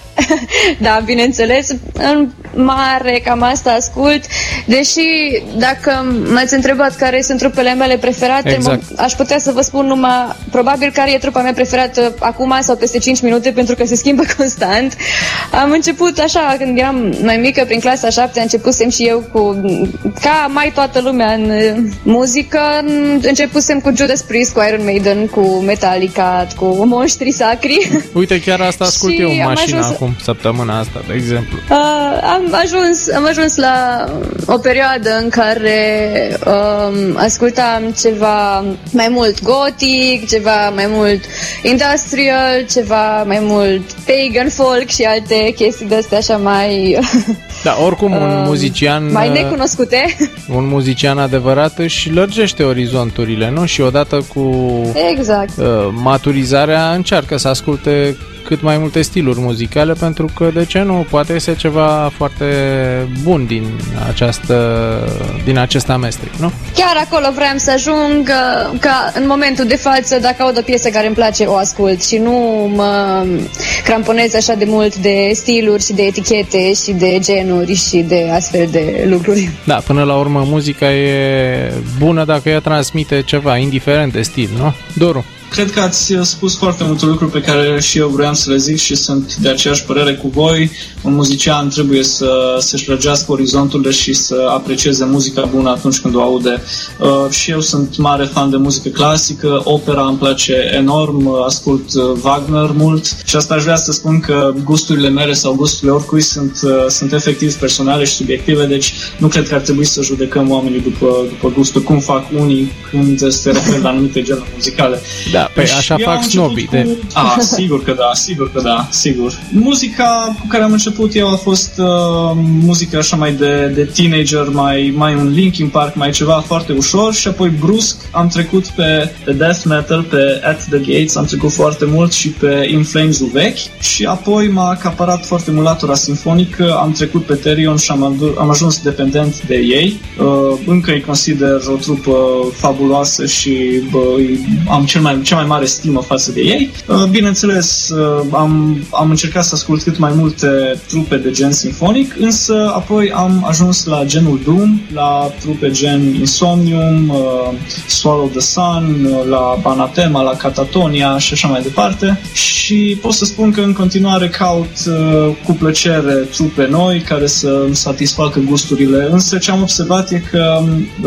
Da, bineînțeles, în mare cam asta ascult, deși dacă m-ați întrebat care sunt trupele mele preferate, exact. Aș putea să vă spun numai, probabil care e trupa mea preferată acum sau peste cinci minute, pentru că se schimbă constant. Am început așa, când eram mai mică, prin clasa a șaptea, începusem și eu cu, ca mai toată lumea în muzică, începusem cu Judas Priest, cu Iron Maiden, cu Metallica, cu Monștri Sacri. Uite, chiar asta ascult eu în mașină acum. Săptămâna asta, de exemplu. Uh, am, ajuns, am ajuns la o perioadă în care um, ascultam ceva mai mult gotic, ceva mai mult industrial, ceva mai mult pagan folk și alte chestii de-astea așa mai... Da, oricum un um, muzician... Mai necunoscute. Un muzician adevărat își lărgește orizonturile, nu? Și odată cu exact. uh, maturizarea încearcă să asculte cât mai multe stiluri muzicale, pentru că, de ce nu, poate este ceva foarte bun din, această, din acest amestec, nu? Chiar acolo vreau să ajung, ca în momentul de față, dacă aud o piesă care îmi place, o ascult și nu mă cramponez așa de mult de stiluri și de etichete și de genuri și de astfel de lucruri. Da, până la urmă, muzica e bună dacă ea transmite ceva, indiferent de stil, nu? Doru? Cred că ați spus foarte multe lucruri pe care și eu vreau să le zic și sunt de aceeași părere cu voi. Un muzician trebuie să, să-și lărgească orizonturile și să aprecieze muzica bună atunci când o aude. Uh, și eu sunt mare fan de muzică clasică, opera îmi place enorm, ascult Wagner mult și asta aș vrea să spun că gusturile mele sau gusturile oricui sunt, uh, sunt efectiv personale și subiective, deci nu cred că ar trebui să judecăm oamenii după, după gusturi, cum fac unii când se referă la anumite genuri muzicale. Da, păi așa eu fac snobii. Cu... De... Ah, sigur că da, sigur că da, sigur. Muzica cu care am început eu a fost uh, muzică așa mai de, de teenager, mai, mai un Linkin Park, mai ceva foarte ușor și apoi brusc am trecut pe, pe death metal, pe At the Gates, am trecut foarte mult și pe In Flames-ul vechi și apoi m-a acaparat foarte mult latura simfonică, am trecut pe Therion și am, adu- am ajuns dependent de ei. Uh, încă îi consider o trupă fabuloasă și bă, am cel mai, cea mai mare stimă față de ei. Bineînțeles, am, am încercat să ascult cât mai multe trupe de gen simfonic, însă apoi am ajuns la genul Doom, la trupe gen Insomnium, Swallow the Sun, la Anathema, la Catatonia și așa mai departe. Și pot să spun că în continuare caut cu plăcere trupe noi care să îmi satisfacă gusturile, însă ce am observat e că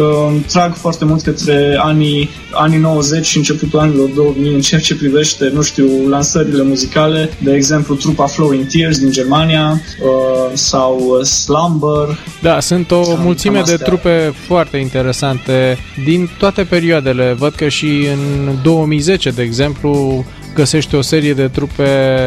trag foarte mult către anii, anii nouăzeci și începutul anilor două mii în ceea ce privește, nu știu, lansările muzicale, de exemplu trupa Flowing Tears din Germania uh, sau Slumber. Da, sunt o mulțime de trupe foarte interesante din toate perioadele. Văd că și în două mii zece, de exemplu, găsești o serie de trupe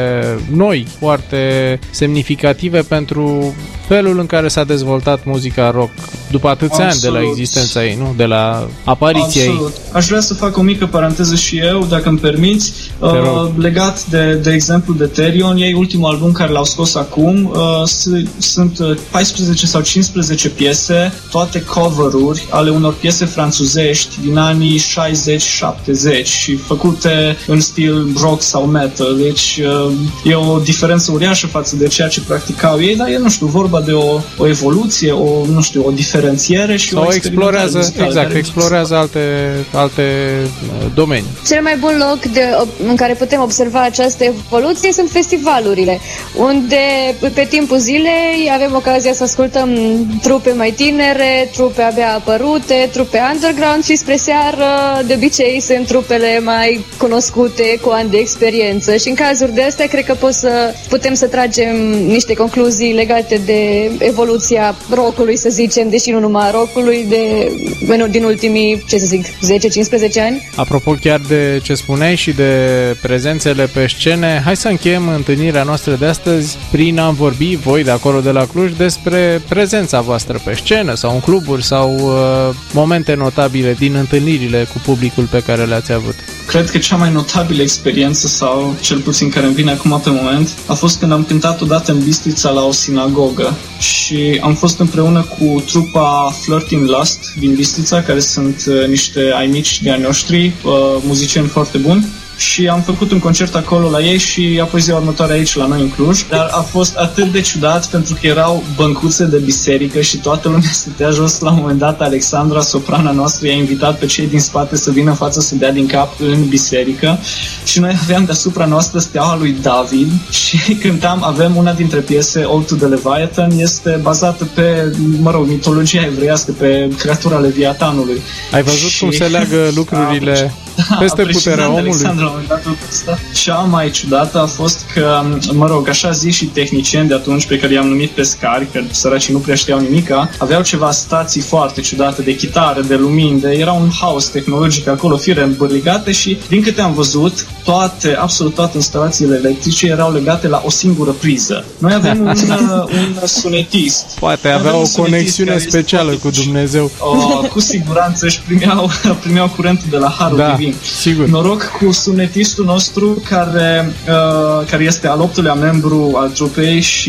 noi, foarte semnificative pentru felul în care s-a dezvoltat muzica rock după atâția ani de la existența ei, nu? De la apariția Absolut. ei. Aș vrea să fac o mică paranteză și eu, dacă îmi permiți, uh, legat de, de exemplu de Therion. Ei, ultimul album care l-au scos acum, uh, sunt paisprezece sau cincisprezece piese, toate cover-uri ale unor piese franțuzești din anii șaizeci șaptezeci și făcute în stil rock sau metal. Deci uh, e o diferență uriașă față de ceea ce practicau ei, dar e, nu știu, vorba de o, o evoluție, o, nu știu, o diferențiere și sau o explorează, exact, explorează alte, alte domenii. Cel mai bun loc de, în care putem observa această evoluție sunt festivalurile, unde pe timpul zilei avem ocazia să ascultăm trupe mai tinere, trupe abia apărute, trupe underground și spre seară de obicei sunt trupele mai cunoscute cu ani de experiență și în cazuri de astea cred că pot să, putem să tragem niște concluzii legate de evoluția rockului, să zicem, deși nu numai rockului, de, bueno, din ultimii, ce să zic, zece cincisprezece ani. Apropo chiar de ce spuneai și de prezențele pe scene, hai să încheiem întâlnirea noastră de astăzi prin a vorbi, voi de acolo de la Cluj, despre prezența voastră pe scenă sau în cluburi sau uh, momente notabile din întâlnirile cu publicul pe care le-ați avut. Cred că cea mai notabilă experiență, sau cel puțin care îmi vine acum pe moment, a fost când am cântat odată în Bistrița la o sinagogă și am fost împreună cu trupa Flirting Lust din Bistrița, care sunt uh, niște ai mici de-ai noștri, uh, muzicieni foarte buni. Și am făcut un concert acolo la ei și apoi ziua următoare aici la noi în Cluj. Dar a fost atât de ciudat pentru că erau băncuțe de biserică și toată lumea stătea jos. La un moment dat Alexandra, soprana noastră, i-a invitat pe cei din spate să vină în față să dea din cap în biserică și noi aveam deasupra noastră steaua lui David și cântam, avem una dintre piese, Ode to the Leviathan, este bazată pe, mă rog, mitologia evreiască, pe creatura Leviatanului. Ai văzut și cum se leagă lucrurile da, peste puterea omului? Alexandra, la un moment dat, ăsta. Cea mai ciudată a fost că, mă rog, așa zi și tehnicieni de atunci pe care i-am numit pescari, că săracii nu prea știau nimica, aveau ceva stații foarte ciudate de chitară, de lumini, de, era un haos tehnologic acolo, fire îmbărligate și, din câte am văzut, toate, absolut toate instalațiile electrice erau legate la o singură priză. Noi avem un, un sunetist. Poate avea o conexiune specială cu Dumnezeu. O, cu siguranță își primeau, primeau curentul de la Harul da, Divin. Sigur. Noroc cu sunetistul nostru care, uh, care este al optulea membru al trupei și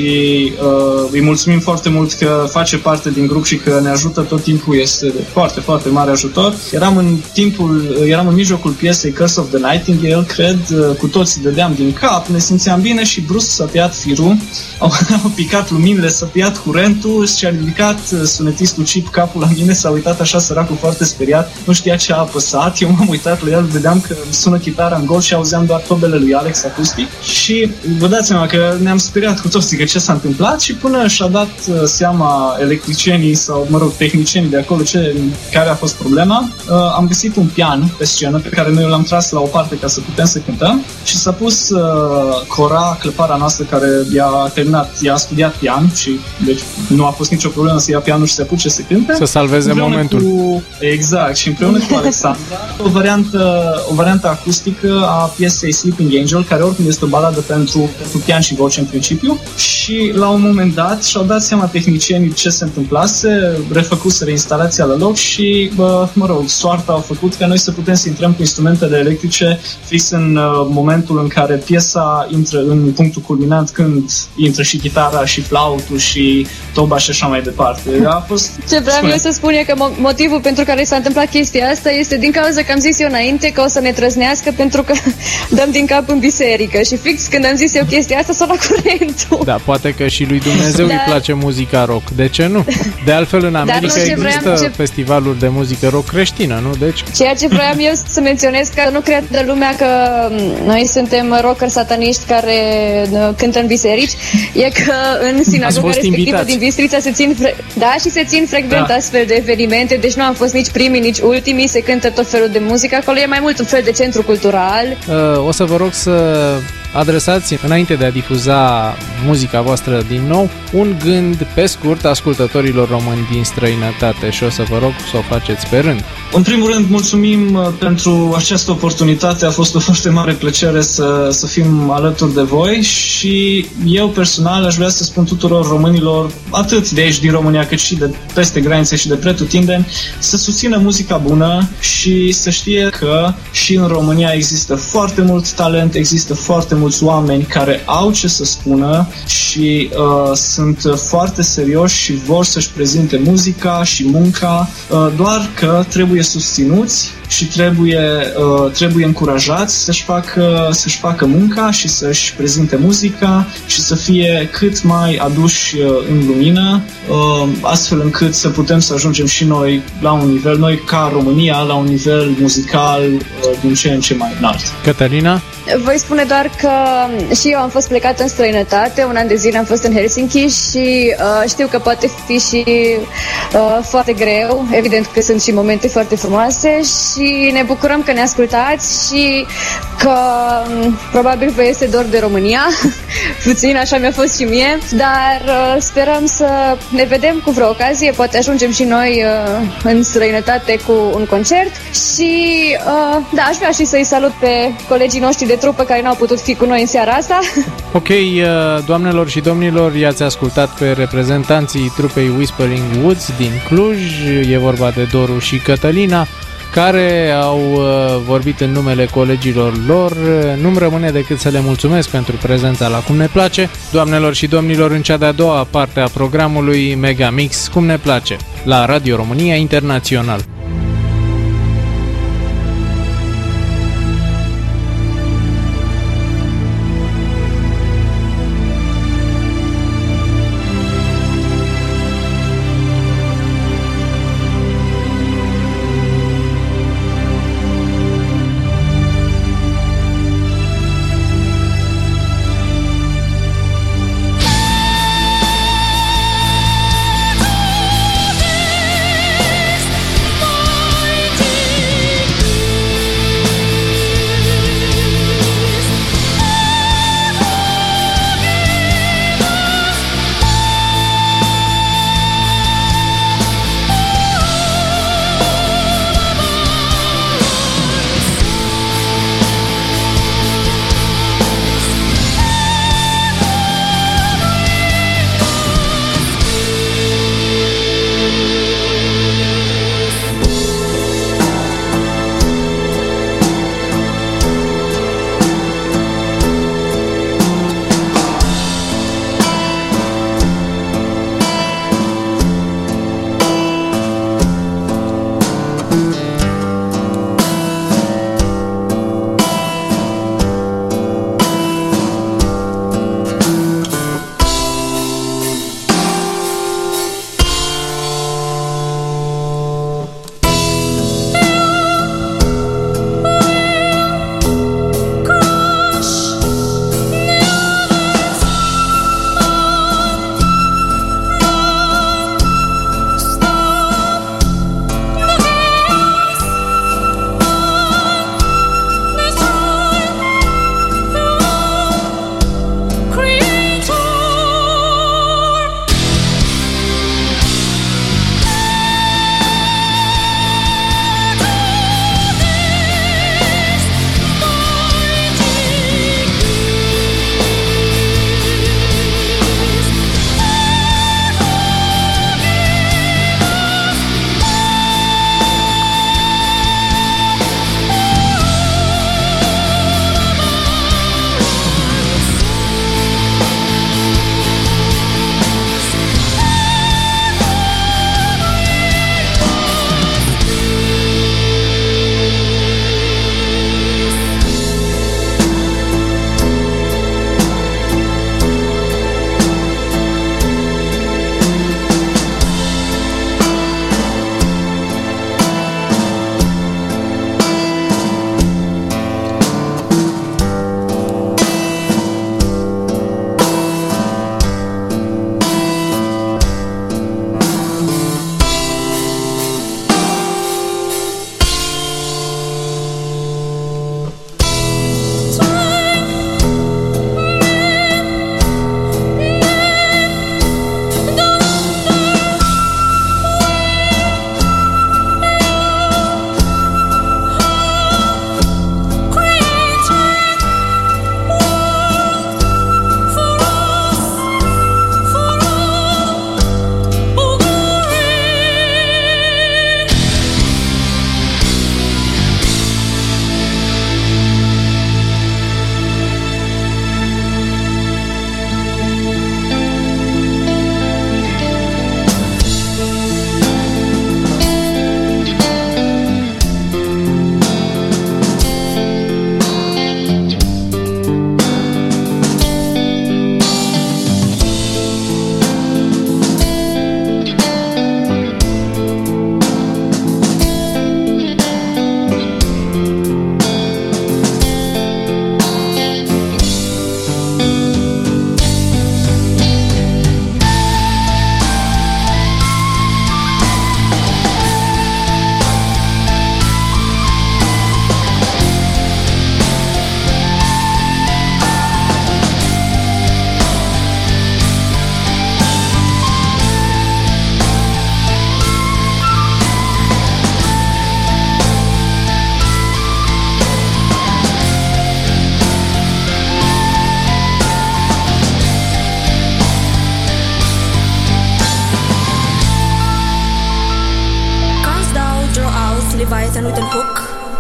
uh, îi mulțumim foarte mult că face parte din grup și că ne ajută tot timpul, este de foarte, foarte mare ajutor. Eram în timpul, eram în mijlocul piesei Curse of the Nightingale, cred, uh, cu toții dădeam din cap, ne simțeam bine și brusc s-a tăiat firul, au, au picat luminile, s-a tăiat curentul și a ridicat sunetistul Chip capul la mine, s-a uitat așa săracul foarte speriat, nu știa ce a apăsat, eu m-am uitat la el, vedeam că sună chitara în gol și auzeam doar tobele lui Alex acustic și vă dați seama că ne-am speriat cu toții că ce s-a întâmplat și până și-a dat seama electricienii sau, mă rog, tehnicienii de acolo ce, care a fost problema, uh, am găsit un pian pe scenă pe care noi l-am tras la o parte ca să putem să cântăm și s-a pus uh, Cora, clăpara noastră, care i-a terminat, i-a studiat pian și deci nu a fost nicio problemă să ia pianul și să apuce să cânte. Să salveze momentul. Cu, exact, și împreună cu Alexandra o variantă, o variantă acustică a piesei Sleeping Angel, care oricum este o baladă pentru, pentru pian și voce în principiu și la un moment dat și-au dat seama tehnicienii ce se întâmplase, refăcuseră instalația la loc și, bă, mă rog, soarta au făcut ca noi să putem să intrăm cu instrumentele electrice fix în uh, momentul în care piesa intră în punctul culminant, când intră și chitara și flautul și toba și așa mai departe. A fost... Ce vreau Spune. eu să spun e că mo- motivul pentru care s-a întâmplat chestia asta este din cauza că am zis eu înainte că o să ne trăznească pentru că dăm din cap în biserică și fix când am zis eu chestia asta s-a luat curentul. Da, poate că și lui Dumnezeu da. îi place muzica rock. De ce nu? De altfel în America ce există vreau, ce... festivaluri de muzică rock creștină, nu? Deci... Ceea ce vreau eu să menționez, că nu cred de lumea că noi suntem rockeri sataniști care cântă în biserici, e că în sinagoga respectivă invitați. din Bistrița se țin fre... da, și se țin frecvent da. astfel de evenimente, deci nu am fost nici primii, nici ultimii, se cântă tot felul de muzică acolo, e mai mult un fel de centru cultural. Uh, o să vă rog să adresați, înainte de a difuza muzica voastră din nou, un gând pe scurt ascultătorilor români din străinătate și o să vă rog să o faceți pe rând. În primul rând, mulțumim pentru această oportunitate. A fost o foarte mare plăcere să, să fim alături de voi și eu personal aș vrea să spun tuturor românilor, atât de aici din România, cât și de peste granițe și de pretutindeni, să susțină muzica bună și să știe că și în România există foarte mult talent, există foarte mulți oameni care au ce să spună și uh, sunt foarte serioși și vor să-și prezinte muzica și munca, uh, doar că trebuie susținuți și trebuie, uh, trebuie încurajați să-și facă, să-și facă munca și să-și prezinte muzica și să fie cât mai aduși uh, în lumină, uh, astfel încât să putem să ajungem și noi la un nivel, noi ca România, la un nivel muzical uh, din ce în ce mai înalt. Cătălina? Voi spune doar că și eu am fost plecată în străinătate, un an de zile am fost în Helsinki și uh, știu că poate fi și uh, foarte greu, evident că sunt și momente foarte frumoase și ne bucurăm că ne ascultați și că um, probabil vă este dor de România, puțin așa mi-a fost și mie, dar uh, sperăm să ne vedem cu vreo ocazie, poate ajungem și noi uh, în străinătate cu un concert și uh, da, aș vrea și să-i salut pe colegii noștri de trupă care n-au putut fi cu noi în seara asta. Ok, doamnelor și domnilor, i-ați ascultat pe reprezentanții trupei Whispering Woods din Cluj, e vorba de Doru și Cătălina, care au vorbit în numele colegilor lor. Nu-mi rămâne decât să le mulțumesc pentru prezența la Cum ne place. Doamnelor și domnilor, în cea de-a doua parte a programului Mega Mix Cum ne place, la Radio România Internațional. More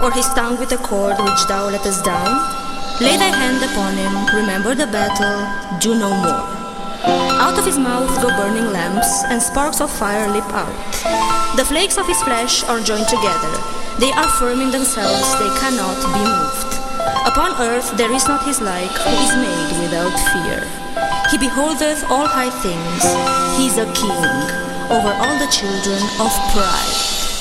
or his tongue with a cord which thou lettest down? Lay thy hand upon him, remember the battle, do no more. Out of his mouth go burning lamps, and sparks of fire leap out. The flakes of his flesh are joined together, they are firm in themselves, they cannot be moved. Upon earth there is not his like, who is made without fear. He beholdeth all high things, he is a king over all the children of pride.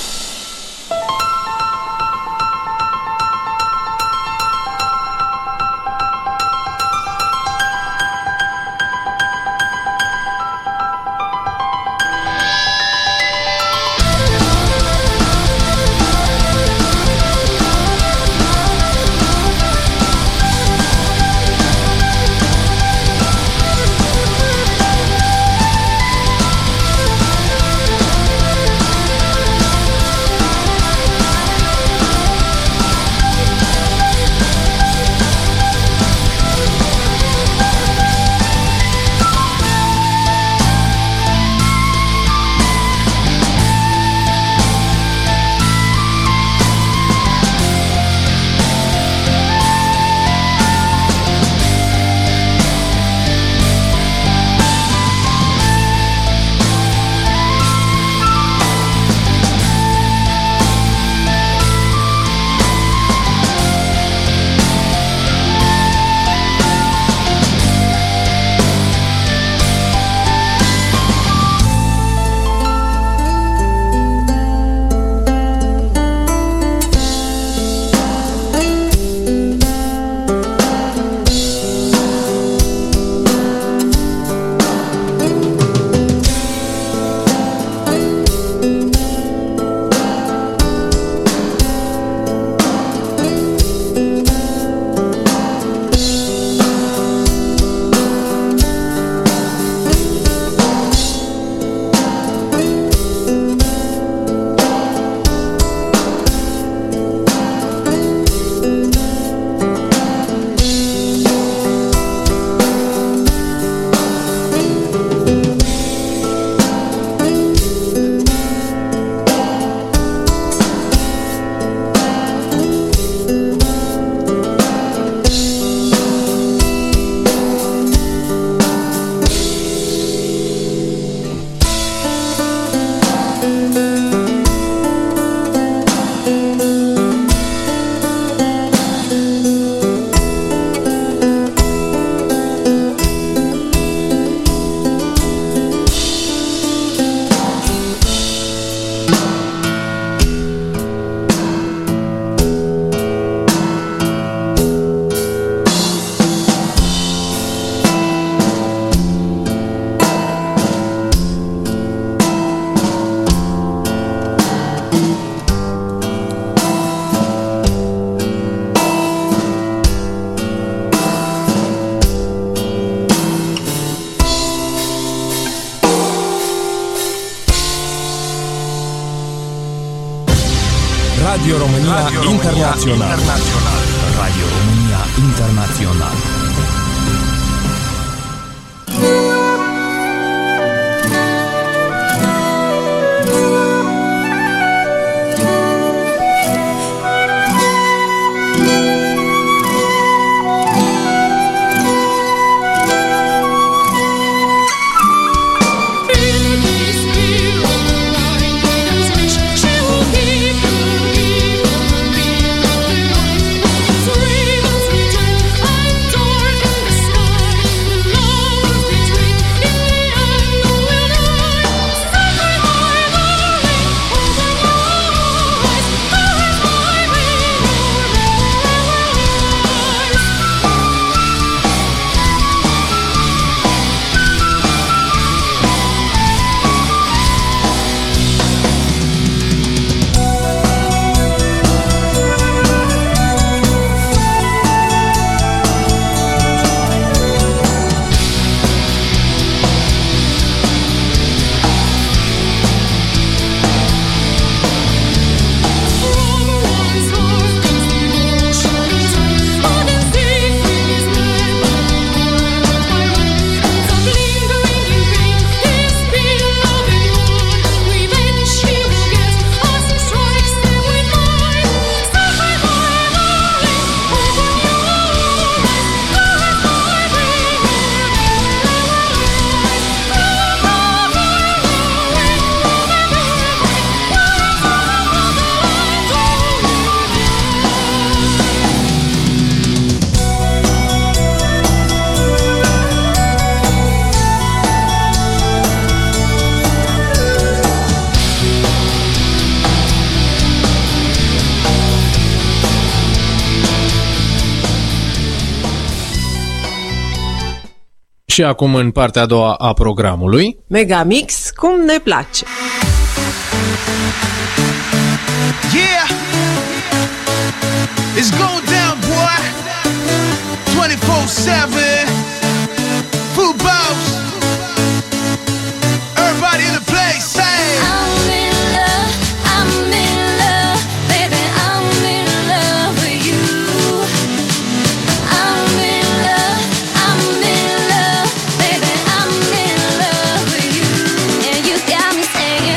Radio România Radio România Internațional. Internațional. Radio România Internațional. Between Și acum în partea a doua a programului Megamix, cum ne place. Yeah, it's going down, boy. twenty-four seven. Footballs. Everybody in the place, say. I'm in love, I'm in love, baby, I'm in love with you. I'm in love, I'm in love, baby, I'm in love with you. And you got me saying.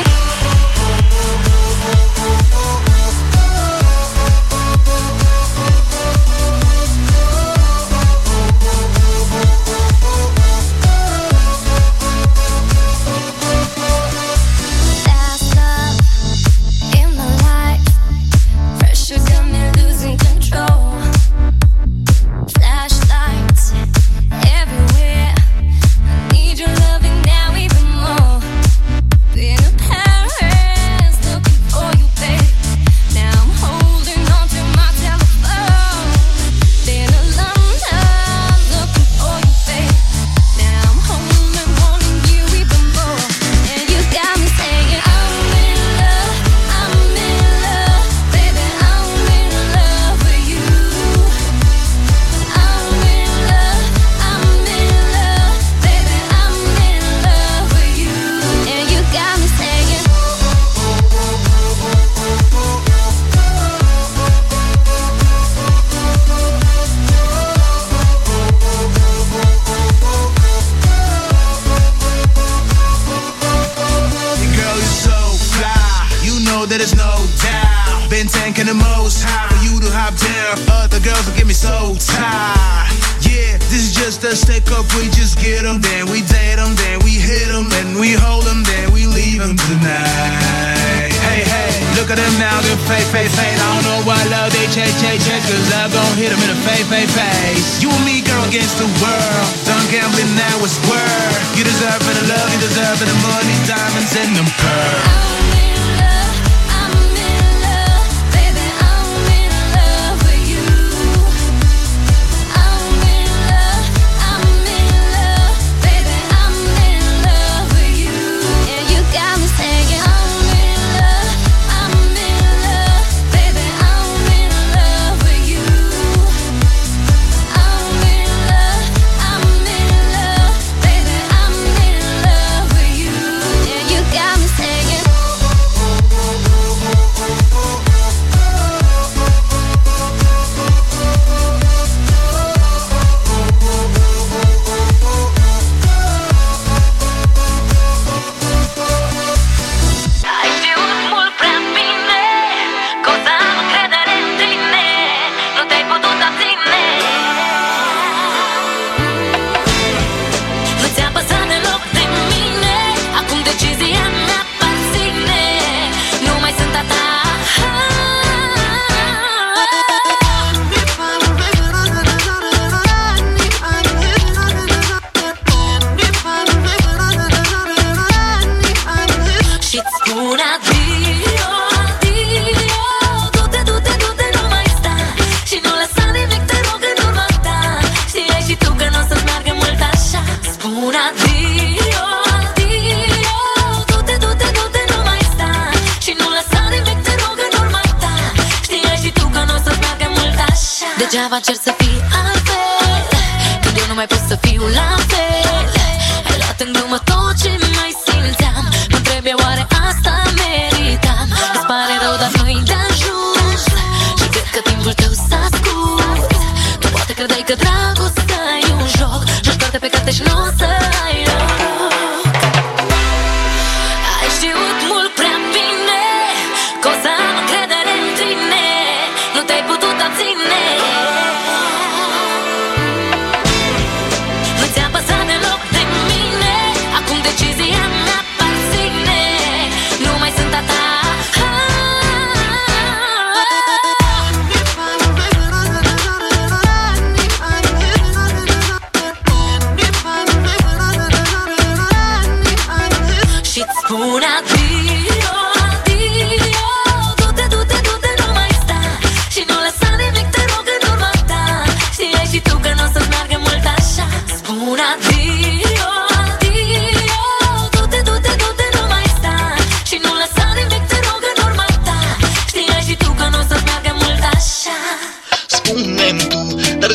Degeaba încerc să fii altfel, când eu nu mai pot să fiu la fel. Ai luat în glumă tot ce mai simțeam. Mă întreb eu, oare asta meritam? Îți pare rău, dar nu-i de ajuns. Și cred că timpul tău s-a scurs. Tu poate credeai că dragostea e un joc. Joci carte pe carte și nu o să ai loc. Ai știut mult prea bine că o să am încredere în tine. Nu te-ai putut abține. We'll be right back.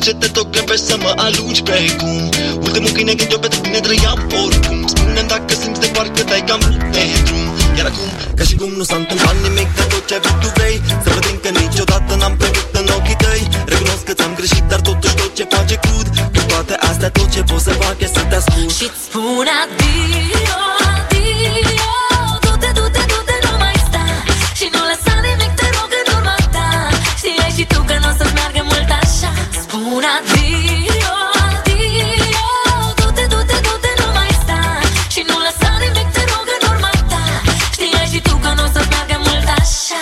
ce te tot grăbești să mă alungi pe cum ultimul câine când eu pentru tine trăiam oricum. Spune-mi dacă simți de parcă dai cam de drum. Iar acum, ca și cum nu s-a întâmplat nimic de tot ce vrei tu vrei. Să văd că niciodată n-am plăcut în ochii tăi. Recunosc că ți-am greșit, dar totuși tot ce face crud. Cu toate astea tot ce pot să fac e să te ascult. Și-ți spun adio, adio. Du-te, du-te, du-te, nu mai sta. Și nu lăsa nimic, te rog, în urma ta. Știai și tu că n-o să-ți meargă mult așa. Spun adio, adio. Du-te, du-te, du-te, nu mai sta. Și nu lăsa nimic, te rog, în urma ta. Știai și tu că n-o să-ți meargă mult așa.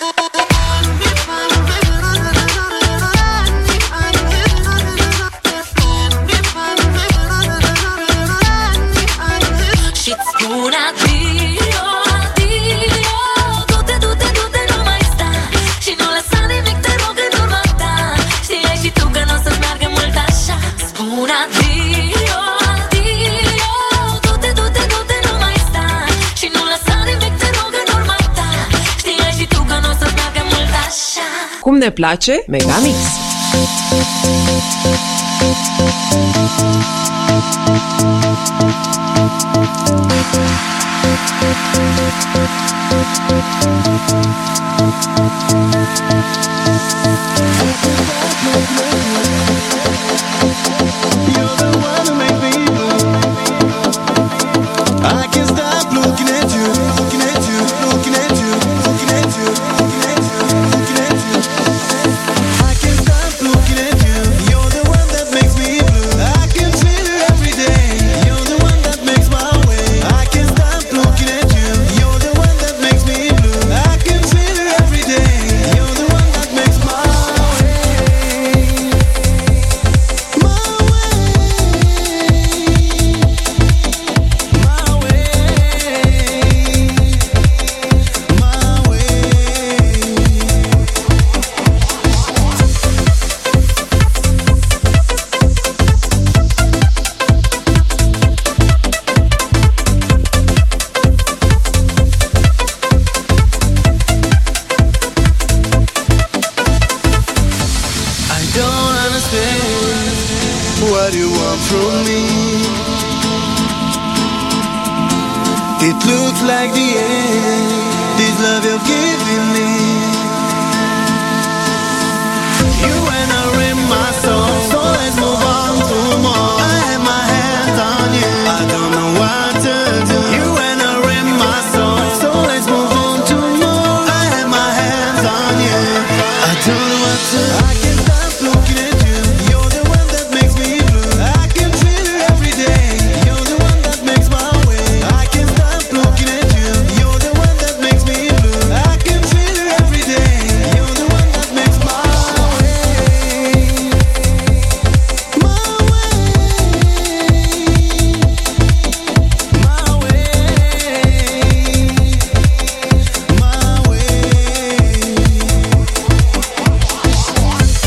Și-ți spun adio, adio. Du-te, du-te, du-te, nu mai sta. Și nu lăsa nimic, te rog, în urma ta. Știai și tu că n-o să-ți meargă mult așa. Spun adio, adio. Du-te, du-te, du-te, nu mai sta. Și nu lăsa nimic, te rog, în urma ta. Știai și tu că n-o să-ți meargă mult așa. Cum ne place Megamix. I can't stop looking at you, looking at you, looking at you, looking at you, looking at you, looking at you. I can't stop looking at you. You're the one that makes me blue. I can feel it every day. You're the one that makes my way. I can't stop looking at you. You're the one that makes me blue. I can feel it every day. You're the one that makes my way. My way. What you want from me? It looks like the end. This love you're giving me. You entering my soul, so let's move on to more. I have my hands on you. I don't know what to do. You entering my soul, so let's move on to more. I have my hands on you. I don't know what to do. I can't stop looking at you. You're the one that makes me blue. I can feel it every day. You're the one that makes my way. I can't stop looking at you. You're the one that makes me blue. I can feel it every day. You're the one that makes my way. My way. My way. My way.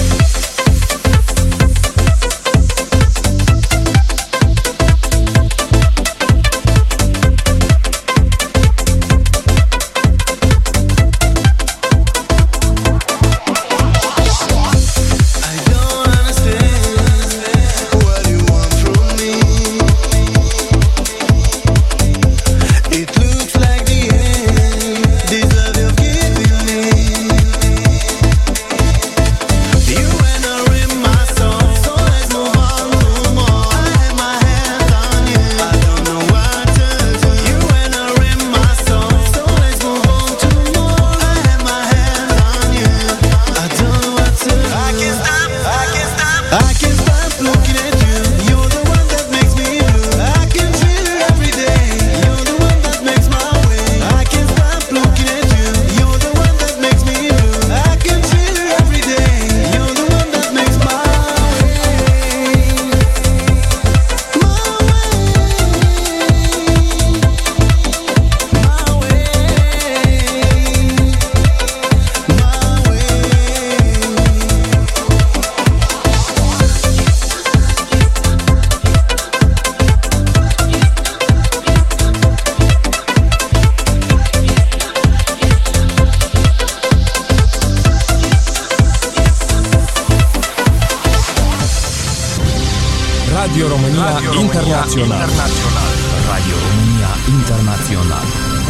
Radio România, Radio România Internațional. Internațional. Radio România Internațional.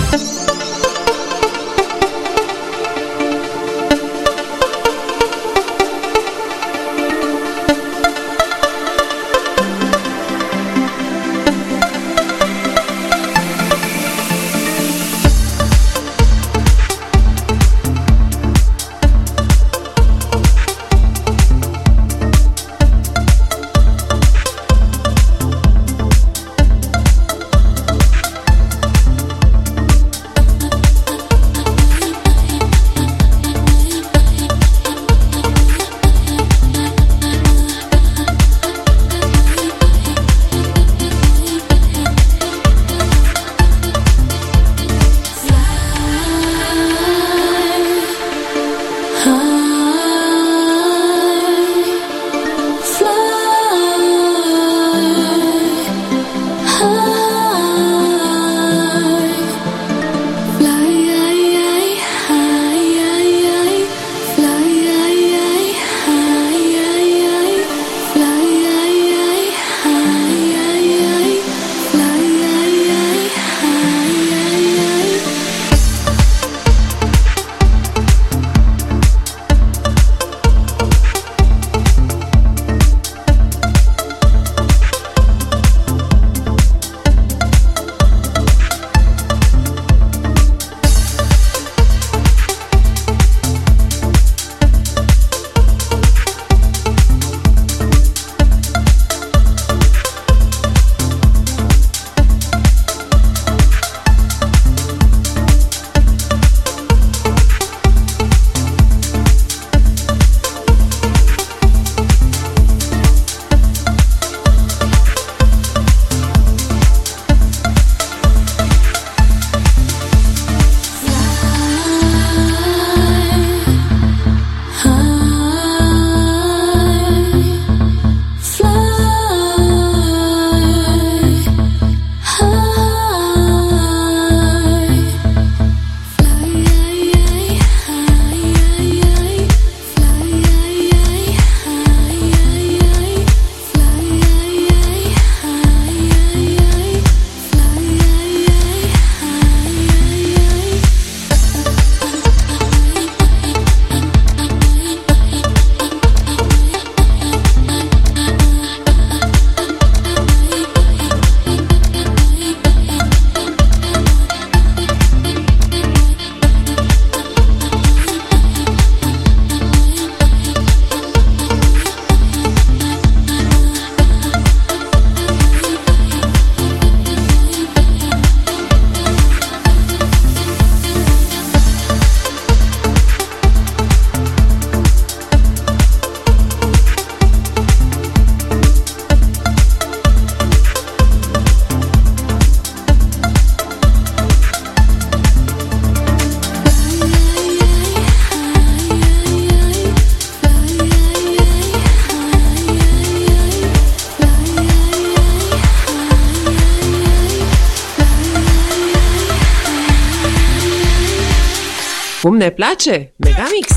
Cum ne place? Megamix!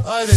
Haide!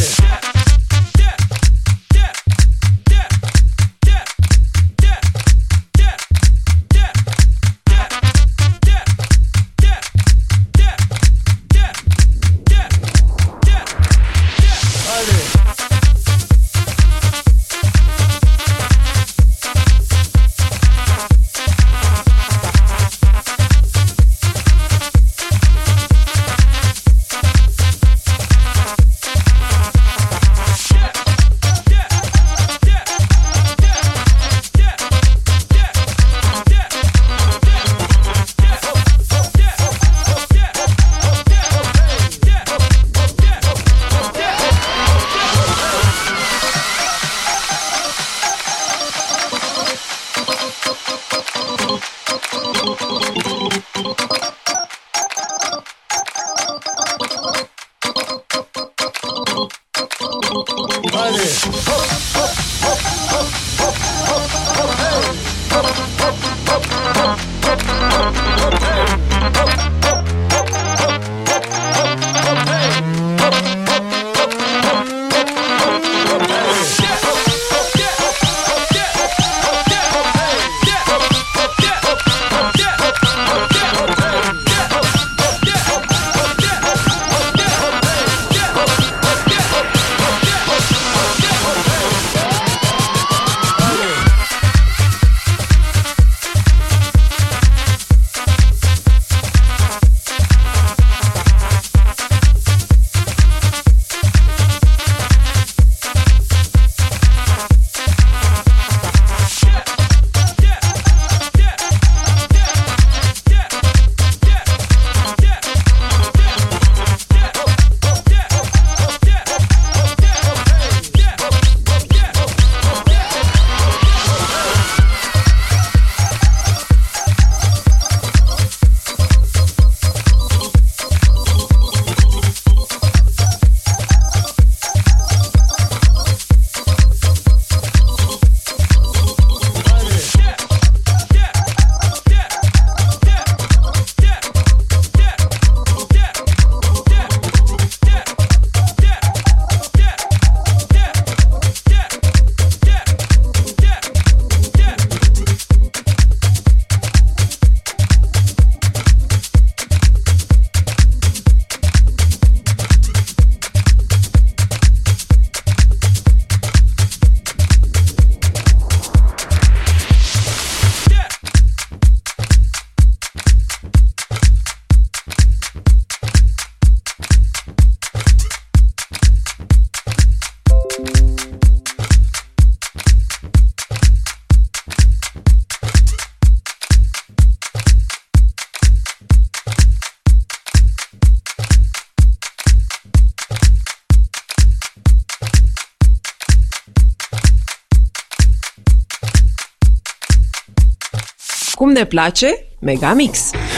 Cum ne place? Megamix.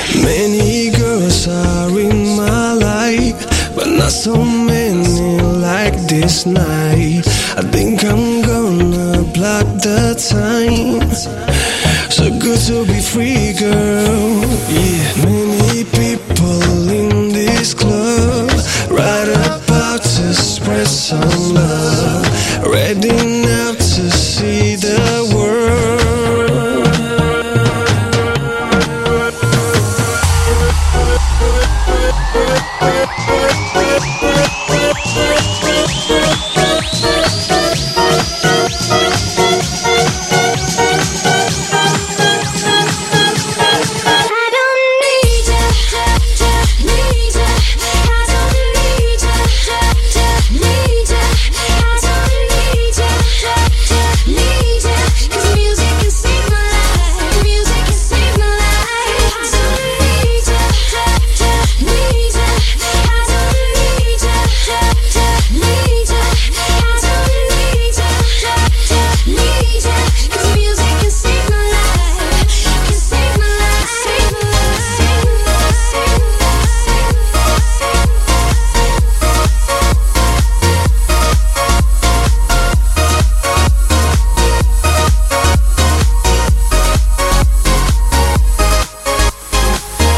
Many girls are in my life, but not so many like this night. I think I'm gonna block the time. So good to be free, girl. Yeah, many people in this club, right about to spread some love, ready now to see the world.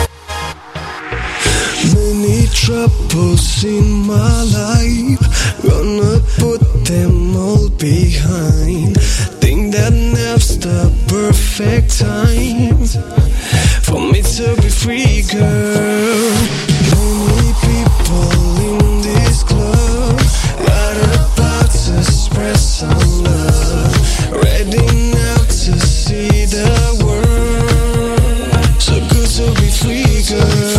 Troubles in my life, perfect time for me to be free, girl. Only people in this club got about to spread some love, ready now to see the world. So good to be free, girl.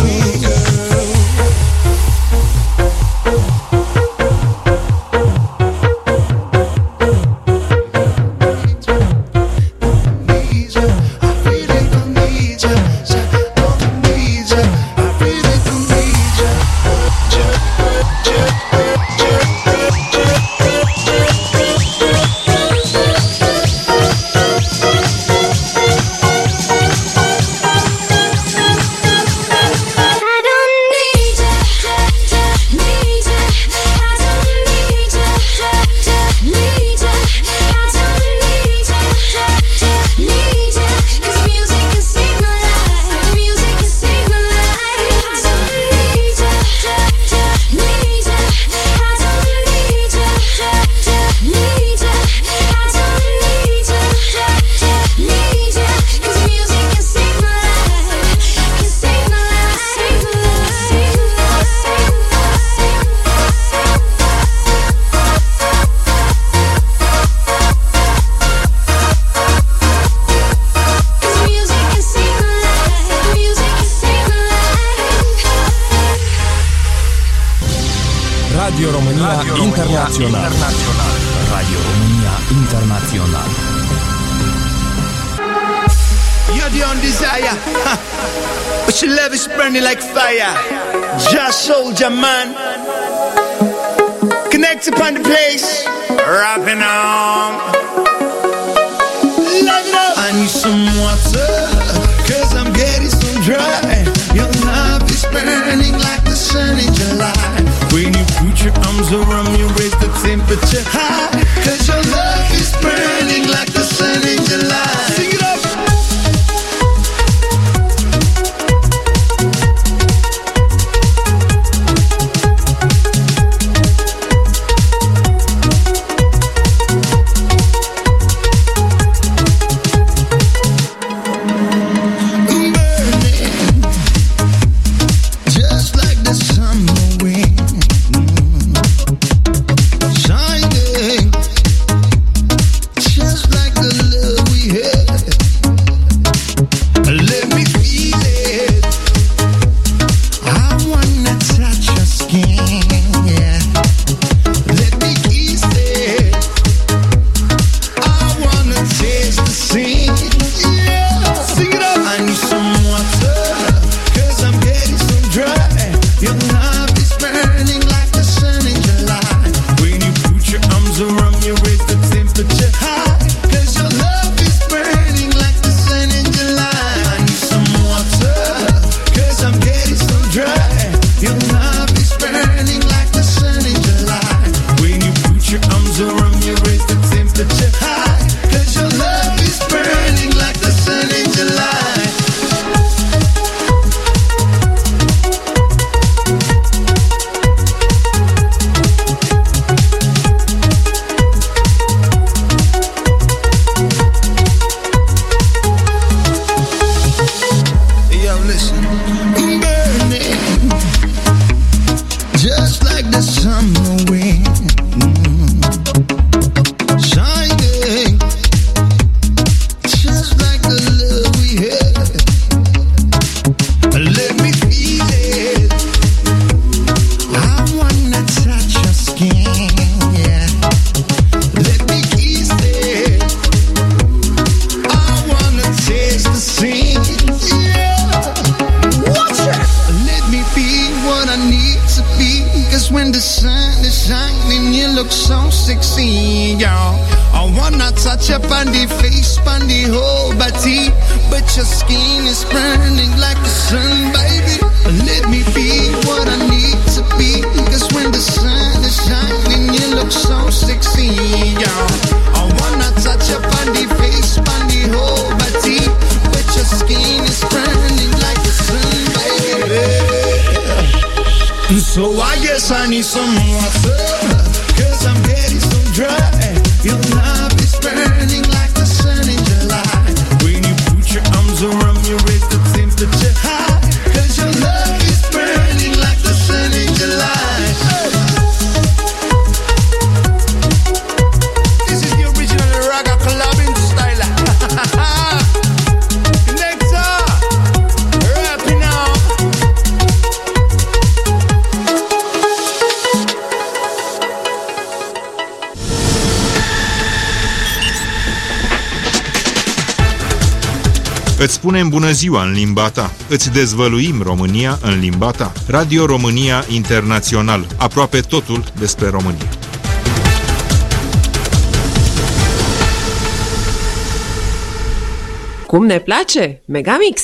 Radio România Internațional. Radio România Internațional. You're the own desire, ha. But your love is burning like fire. Just soldier man, connect upon the place, rapping on. Love it up. I need some water, cause I'm getting so dry. Your love is burning like the sun in July. When you put your arms around me, raise the temperature high. Cause your love is burning like the sun in July. Sing it up. So I guess I need some water, cause I'm getting so dry. Your love is burning like the sun in July. When you Îți spunem bună ziua în limba ta. Îți dezvăluim România în limba ta. Radio România Internațional. Aproape totul despre România. Cum ne place? Megamix!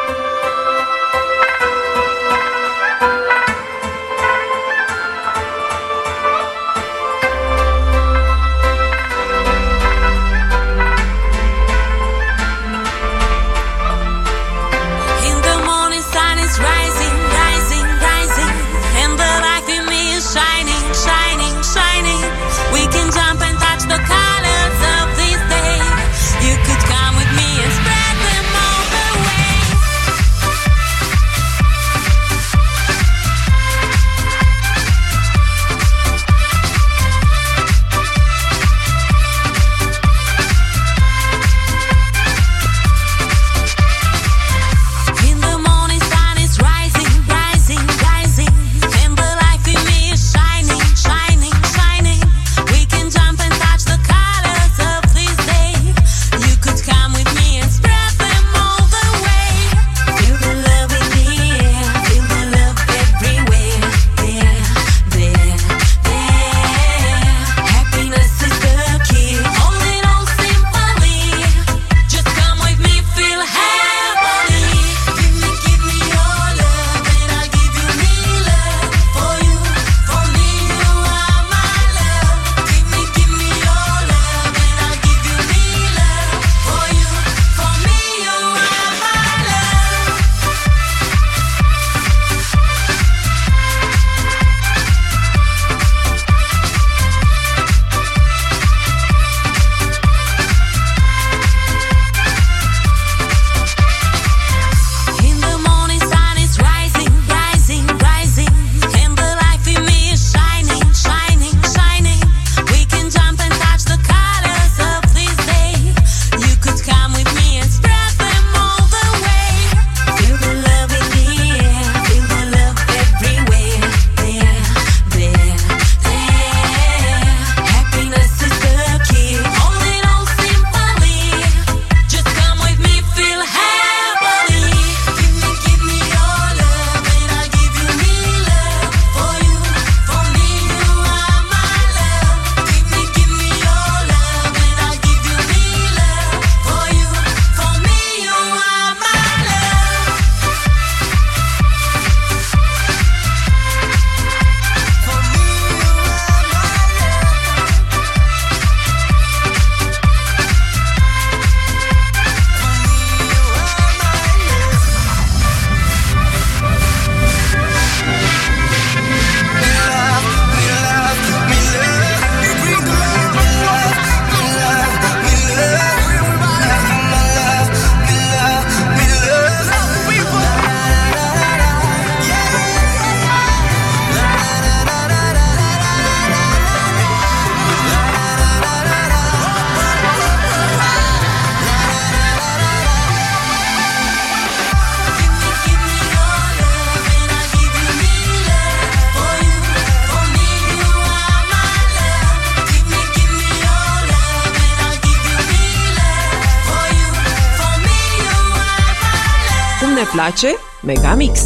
place Megamix.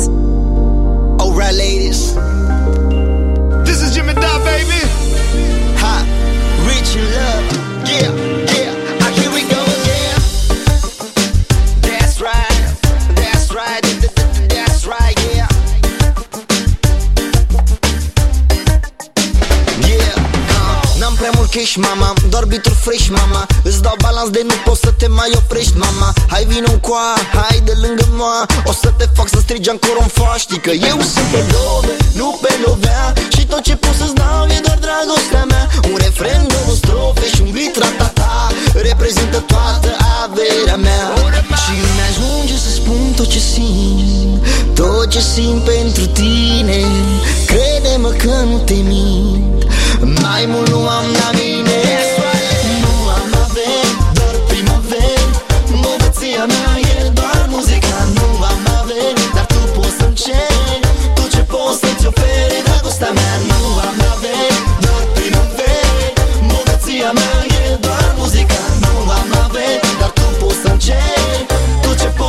Alright, ladies. This is Jimmy Dub, baby. Ha, rich in love. Yeah, yeah. Ah, here we go again. That's right. That's right. That's right. Yeah. Yeah. Uh, N-am prea mult cash, mama. Doar bituri fresh, mama. Îți dau balans de nu poți să te mai oprești, mama. Hai vino încoa, hai de lângă moa. O să te fac să strigi ancora un fa. Știi că eu sunt pe love, nu pe lovea. Și tot ce pot să-ți dau e doar dragostea mea. Un refren, două strofe și un beat ratata reprezintă toată averea mea. Și îmi ajunge să spun tot ce simt, tot ce simt pentru tine. Crede-mă că nu te mint, mai mult nu am la mine. Nu am averi, doar primăveri. Bogăția mea e doar muzica. Nu am averi, dar tu poți să-mi ceri tot ce poți să-ți oferi dragostea mea. Nu am averi, doar primăveri. Bogăția mea e doar muzica. Nu am averi, dar tu poți să-mi ceri tot ce poți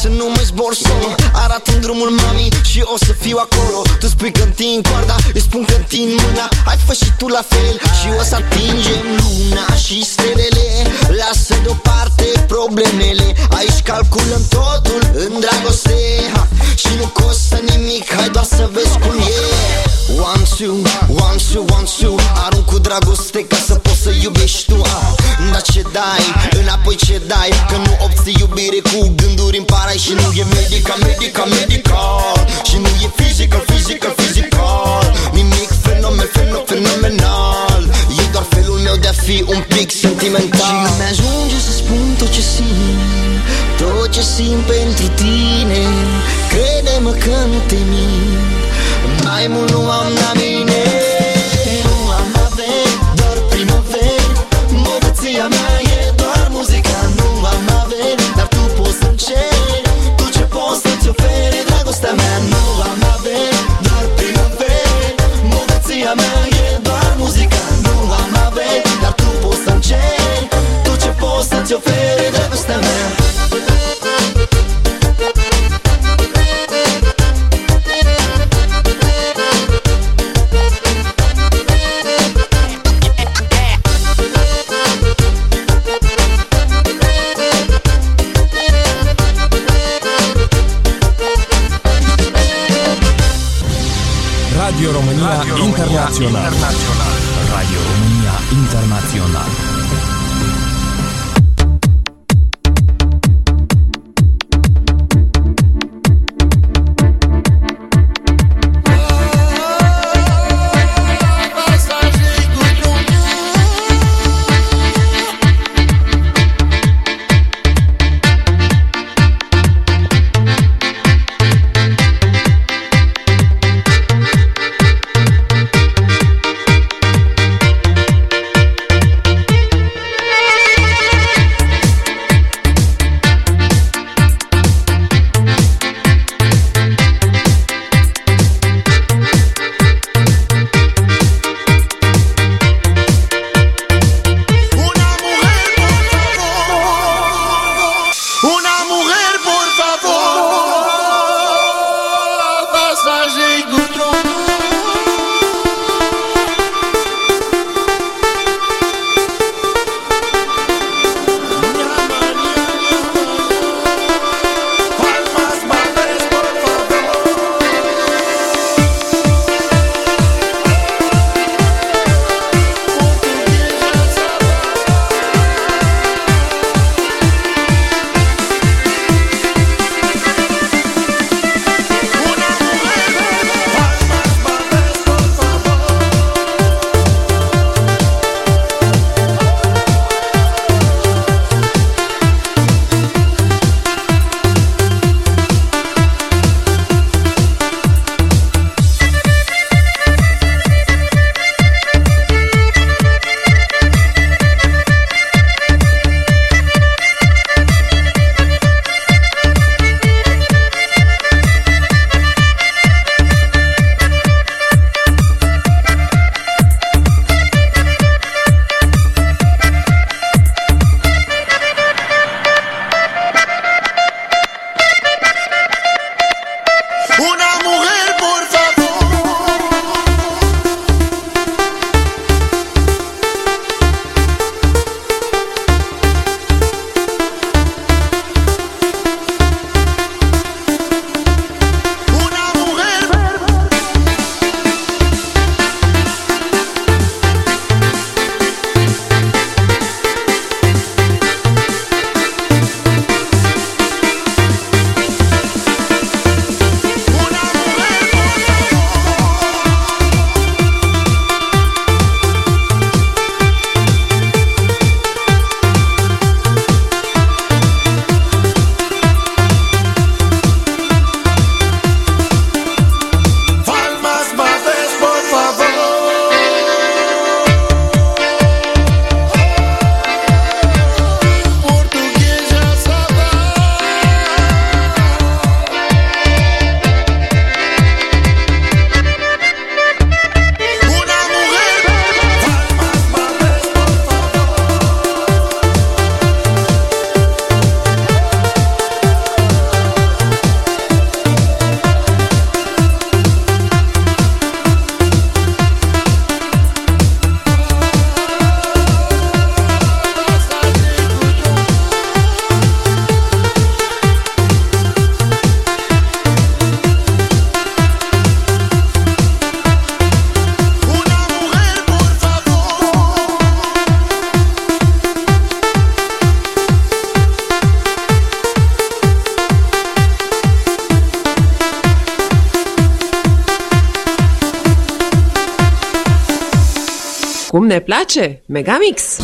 să nu mai zbor solo. Arată-mi drumul mami și o să fiu acolo. Tu spui că întind coarda, îi spun că întind mâna. Hai fă și tu la fel și o să atingem luna și stelele. Lasă deoparte problemele, aici calculăm totul în dragoste, ha. Și nu costă nimic, hai doar să vezi cum e. One, two, one, two, one, two. Arunc cu dragoste ca să poți să iubești tu, ah. Dar ce dai, înapoi ce dai, că nu obții iubire cu gânduri în parai. Și nu e medical, medical, medical. Și nu e physical, physical, physical. Nimic fenomen, fenomen, fenomenal. E doar felul meu de a fi un pic sentimental. Și îmi ajunge să spun tot ce simt, tot ce simt pentru tine. Crede-mă că nu te mint, mai mult nu am la mine. Nu am averi, doar primăveri. Bogăția mea e doar muzica. Nu am averi, dar tu poți să-mi ceri. Tu ce poți să-ți oferi dragostea mea. Nu am averi, doar primăveri. Bogăția mea e doar muzica. Nu am averi, dar tu poți să-mi ceri. Tu ce poți să-ți oferi dragostea mea. Radio România Radio Internațional. Internațional. Radio România Internațional. place? Megamix!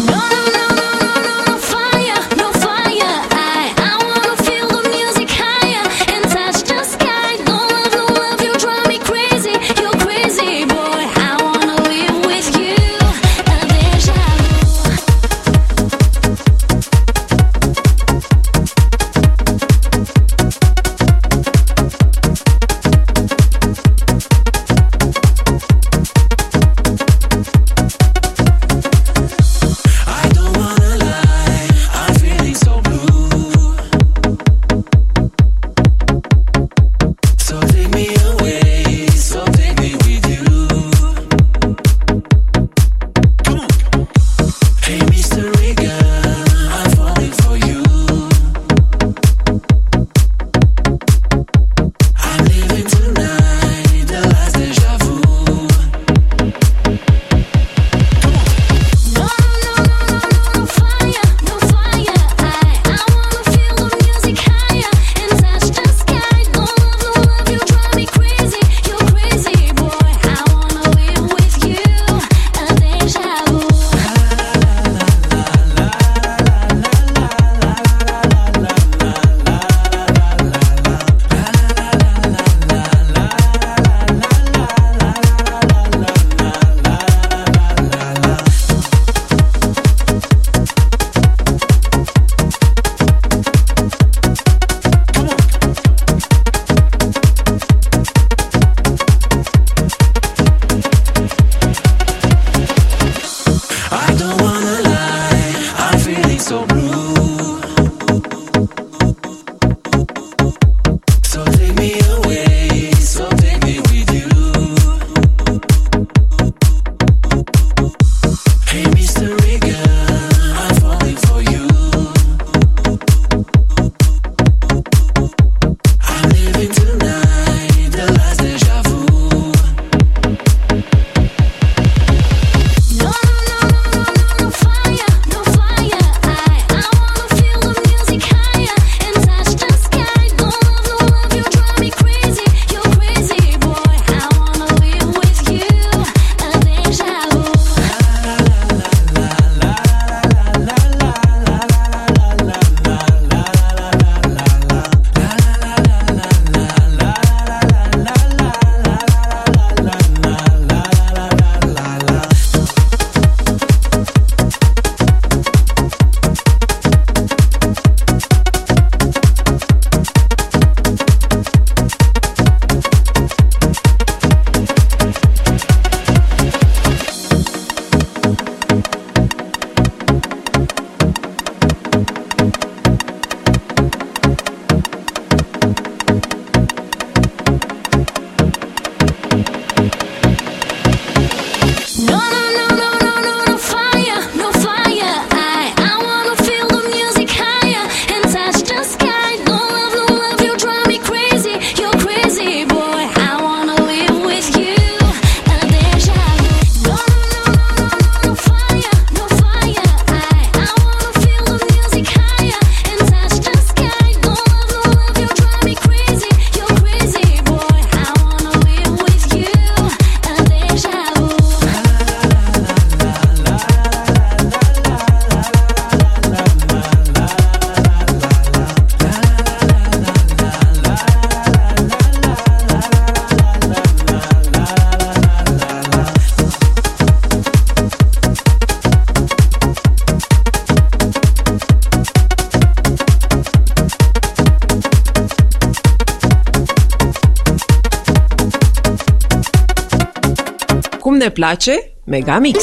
Cum ne place? Megamix!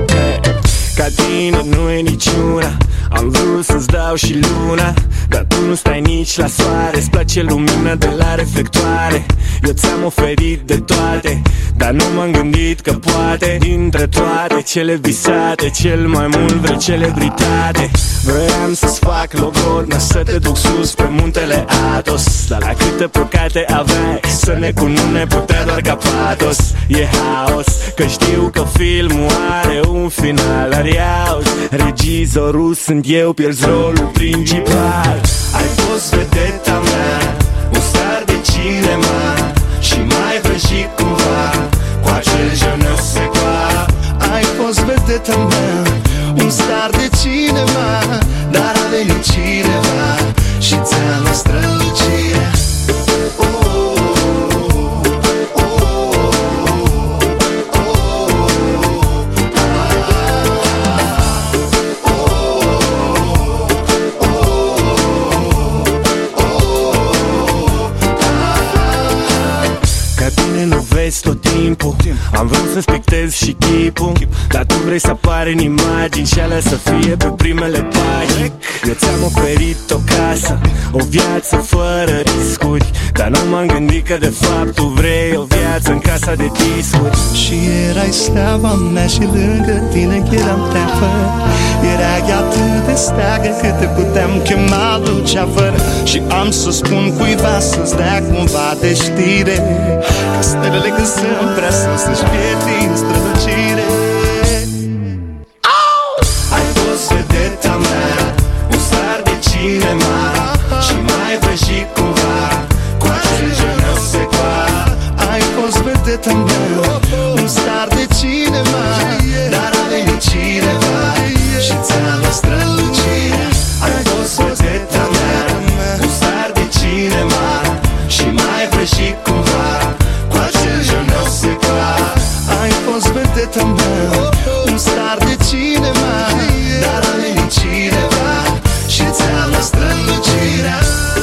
Ca tine nu e niciuna. Am vrut să-ți dau și luna, dar tu nu nu stai nici la soare. Îți place lumina de la reflectoare. Eu ți-am oferit de toate, dar nu m-am gândit că poate dintre toate cele visate, cel mai mult vrei celebritate. Vroiam să-ți fac logodnă, să te duc sus pe muntele Athos, dar la câte păcate aveai, să ne cunune putea doar ca patos. E haos, că știu că filmul are un final, dar iauzi, regizorul sunt eu, pierzi rolul principal. Ai fost vedeta mea, un star de cinema, și mai vrei și cumva cu acel je ne sais quoi. Ai fost vedeta mea, un star de cinema, dar a venit cineva și ți-a luat strălucirea. Tot timpul am vrut să-ți pictez și chipul, dar tu vrei să apare în imagini și alea să fie pe primele pagini. Eu ți-am oferit o casă, o viață fără riscuri, dar nu m-am gândit că de fapt tu vrei o viață în casa de discuri. Și erai steaua mea și lângă tine eram teafă. Erai atât de steagă cât te puteam chema luceafăr. Și am să spun cuiva să-ți dea cumva de știre că stelele când sunt prea sus să-și pierd din strălucire. Ai fost vedeta mea, un star de cinema, și mai vrei și cumva cu acel je ne sais quoi. Ai fost vedeta mea, un star de cinema, dar a venit cineva și ți-a luat strălucirea. Ai fost vedeta mea, un star de cinema, și mai vrei și cumva cu acel je ne sais quoi. Ai fost vedeta mea, un star de cinema, dar a venit cineva și ți-a luat strălucirea.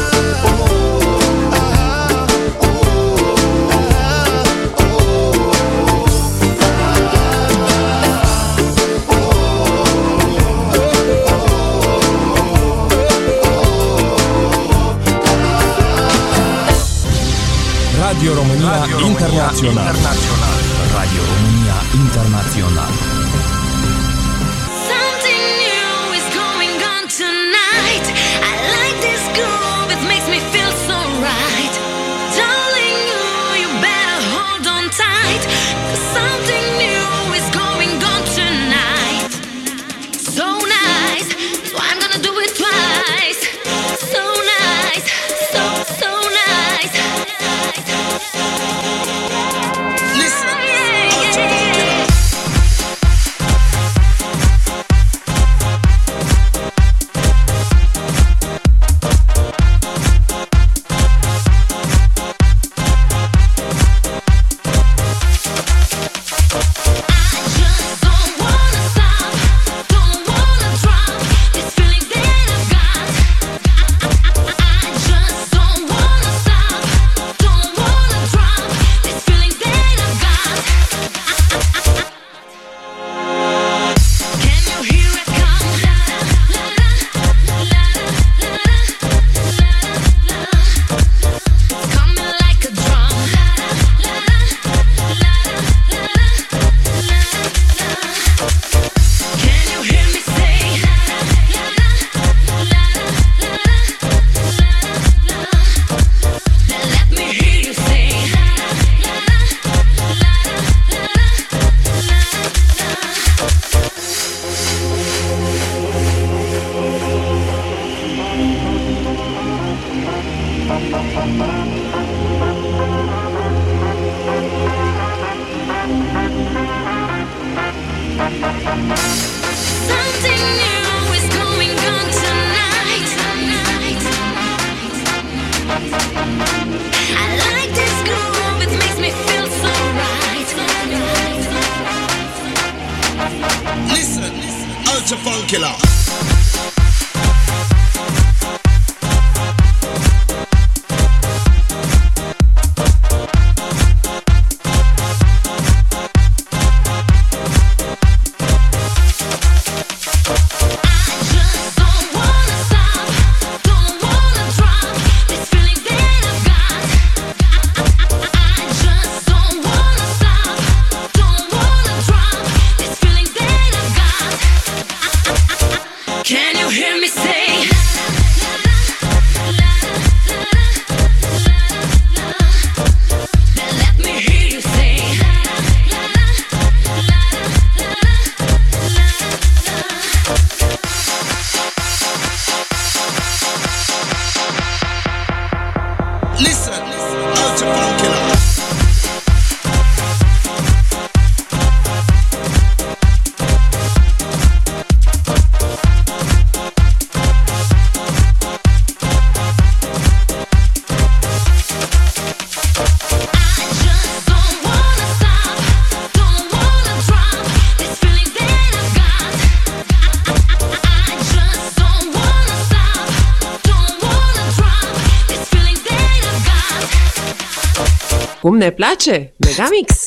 Radio România, Radio România Internațional. Internațional. Radio România Internațional. Something new is going on tonight. I like this groove, it makes me feel so right. Darling, ooh, you better hold on tight, 'cause something new is going on tonight. So nice, so I'm gonna do it twice. So nice, so, so nice. Listen, Ultra Funkilla. Something new is going on tonight. I like this groove, it makes me feel so right. Listen, Ultra Funkilla. Don't wanna Cum ne place? Megamix!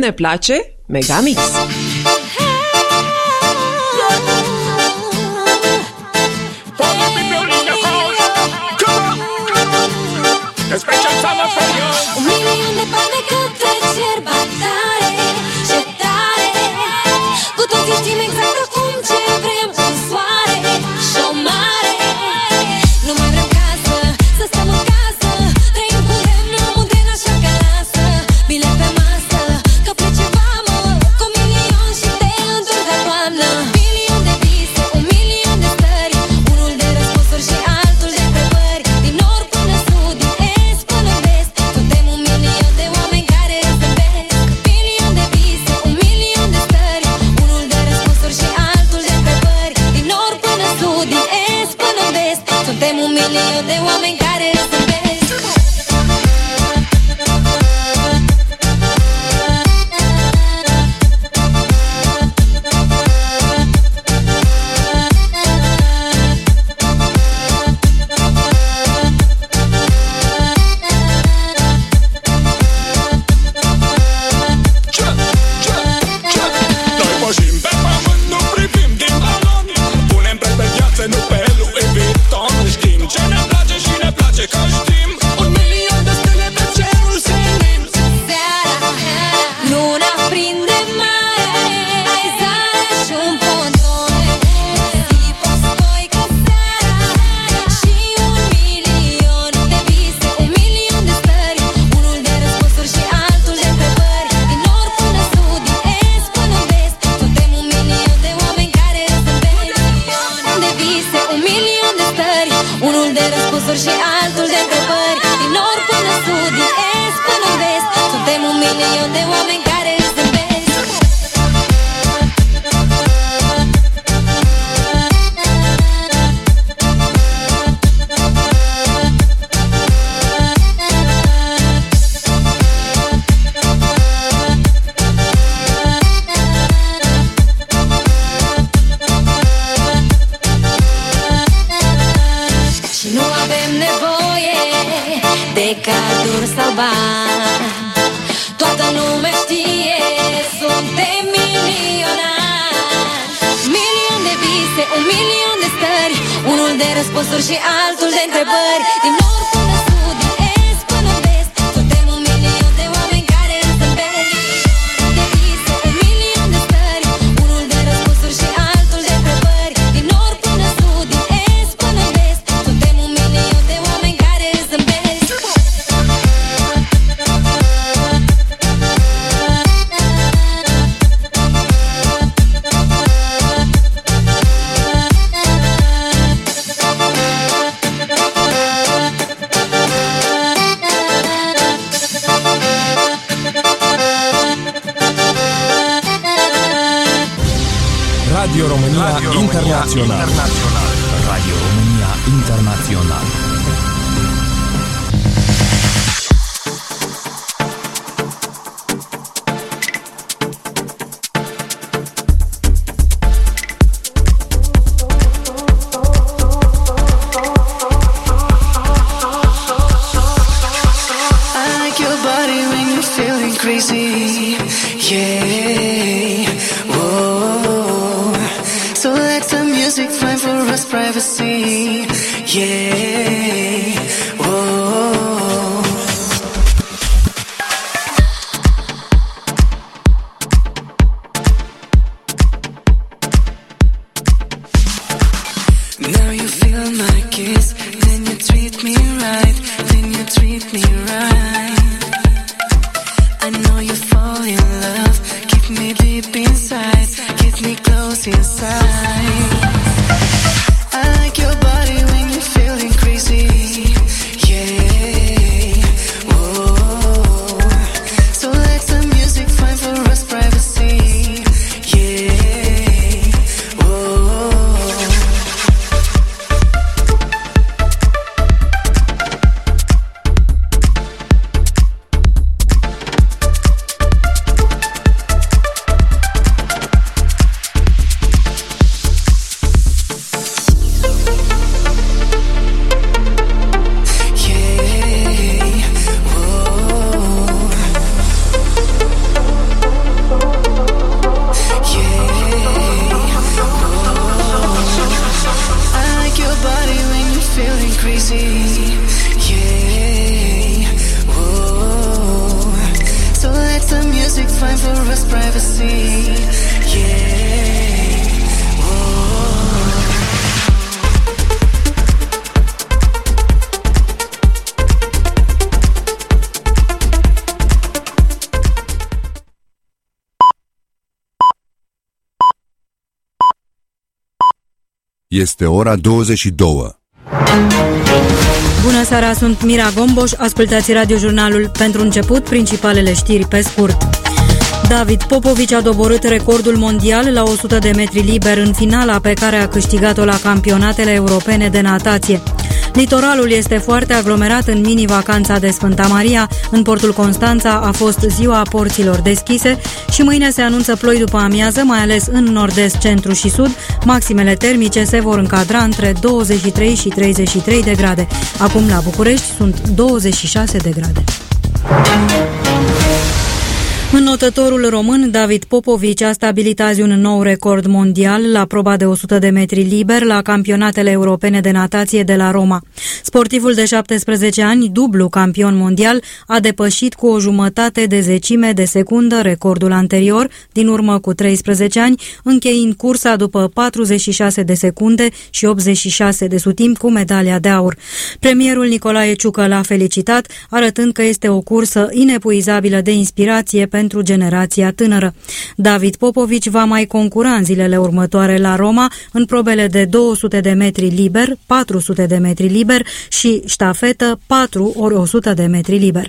ne place Megamix. Un milion de bani de cât treci tare și tare. Cu toții știm exact acum ce vrem. Un soare și o mare. Nu mai vrem casă, să stăm în casă. Trăim cu lemnă, muntenă așa că lasă. Bile pe masă, că plece vamă. Cu un milion și te întorci la toamnă. Milion de vise, un milion de stări. Unul de răspunsuri și altul de întrebări. Din nord până sud, din est până vest. Suntem un milion de oameni care zâmbesc. Milion de vise, un milion de stări. Unul de răspunsuri și altul de întrebări. Din nord până sud, din est până vest. Suntem un milion de oameni care zâmbesc. Noi pășim pe pământ, nu privim din balon. Punem preț pe viață, nu pe Louis Vuitton. Știm ce ne place și ne place că știm. Un milion de stele pe cerul senin. Seara, luna prinde mare. Zara și un ponton. Zi postoică seara. Și un milion de vise, un milion de stări. Unul de răspunsuri și altul de întrebări. Din nord până sud, din est până vest. Suntem un milion de oameni care zâmbesc. De vise, un milion de stări. Unul de răspunsuri și altul de întrebări. Din nord până sud, din est până vest. Suntem un milion de oameni care zâmbesc. Și nu avem nevoie de carduri sau bani. Toată lumea știe, suntem milionari. Milion de vise, un milion de stări. Unul de răspunsuri și altul de întrebări. Din nord până sud, din est până vest. Suntem un milion de oameni care zâmbesc. De vise, un milion de stări. Unul de răspunsuri și altul de întrebări. Din nord până sud, din est până vest. Suntem un milion de oameni care zâmbesc. Radio România Radio Internațional. Internațional. Radio România Internațional. I like your body when you're feeling crazy. Yeah. Whoa. So let the music find for us privacy. Yeah. Whoa. Now you feel my kiss, then you treat me right, then you treat me right. I know you fall in love, keep me deep inside, get me close inside. I like your body when you're feeling crazy, yeah. Whoa. So let the music find for us privacy, yeah. Whoa. privacy. Yeah. Oh. Este ora douăzeci și două. Bună seara, sunt Mira Gomboș, ascultați radiojurnalul. Pentru început, principalele știri pe scurt. David Popovici a doborât recordul mondial la o sută de metri liber în finala pe care a câștigat-o la campionatele europene de natație. Litoralul este foarte aglomerat în mini-vacanța de Sfânta Maria. În portul Constanța a fost ziua porților deschise și mâine se anunță ploi după amiază, mai ales în nord-est, centru și sud. Maximele termice se vor încadra între douăzeci și trei și treizeci și trei de grade. Acum la București sunt douăzeci și șase de grade. Înotătorul român David Popovici a stabilit azi un nou record mondial la proba de o sută de metri liber la campionatele europene de natație de la Roma. Sportivul de șaptesprezece ani, dublu campion mondial, a depășit cu o jumătate de zecime de secundă recordul anterior, din urmă cu treisprezece ani, încheind cursa după patruzeci și șase de secunde și optzeci și șase de sutimp cu medalia de aur. Premierul Nicolae Ciucă l-a felicitat, arătând că este o cursă inepuizabilă de inspirație pentru generația tânără. David Popovici va mai concura în zilele următoare la Roma în probele de două sute de metri liber, patru sute de metri liber și ștafetă patru ori o sută de metri liber.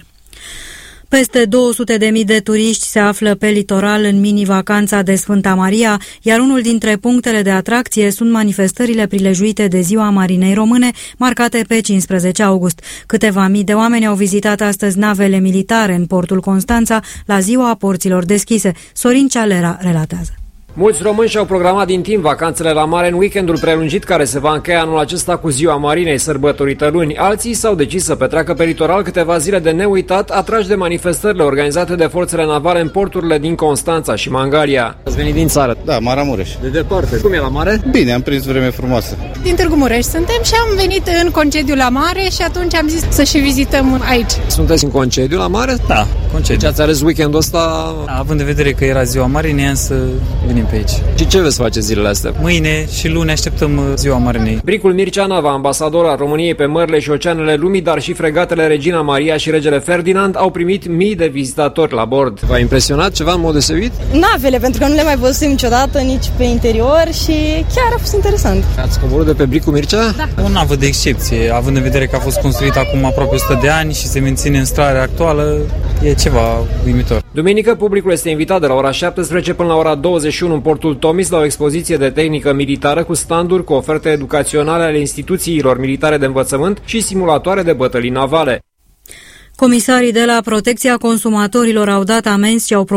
Peste două sute de mii de turiști se află pe litoral în mini-vacanța de Sfânta Maria, iar unul dintre punctele de atracție sunt manifestările prilejuite de Ziua Marinei Române, marcate pe cincisprezece august. Câteva mii de oameni au vizitat astăzi navele militare în portul Constanța la Ziua Porților Deschise. Sorin Cealera relatează. Mulți români și-au programat din timp vacanțele la mare în weekendul prelungit care se va încheia anul acesta cu Ziua Marinei, sărbătorită luni. Alții s-au decis să petreacă pe litoral câteva zile de neuitat, atrași de manifestările organizate de forțele navale în porturile din Constanța și Mangalia. Ați venit din țară? Da, Maramureș. De departe. Cum e la mare? Bine, am prins vreme frumoasă. Din Târgu Mureș suntem și am venit în concediu la mare și atunci am zis să și vizităm aici. Sunteți în concediu la mare? Da, concediu. Deci ați ales weekendul ăsta? Da, având în vedere că era Ziua Marinei, am să venim pe aici. Și ce veți face zilele astea? Mâine și luni așteptăm Ziua Marinei. Bricul Mircea Nava, ambasador al României pe mările și oceanele lumii, dar și fregatele Regina Maria și Regele Ferdinand au primit mii de vizitatori la bord. V-a impresionat ceva în mod deosebit? Navele, pentru că nu le mai văzusem niciodată, nici pe interior și chiar a fost interesant. Ați coborât de pe Bricul Mircea? Da. O navă de excepție, având în vedere că a fost construită acum aproape o sută de ani și se menține în starea actuală, e ceva uimitor. Duminică, publicul este invitat de la ora șaptesprezece până la ora douăzeci și unu în portul Tomis la o expoziție de tehnică militară cu standuri cu oferte educaționale ale instituțiilor militare de învățământ și simulatoare de bătălii navale. Comisarii de la Protecția Consumatorilor au dat amenzi și au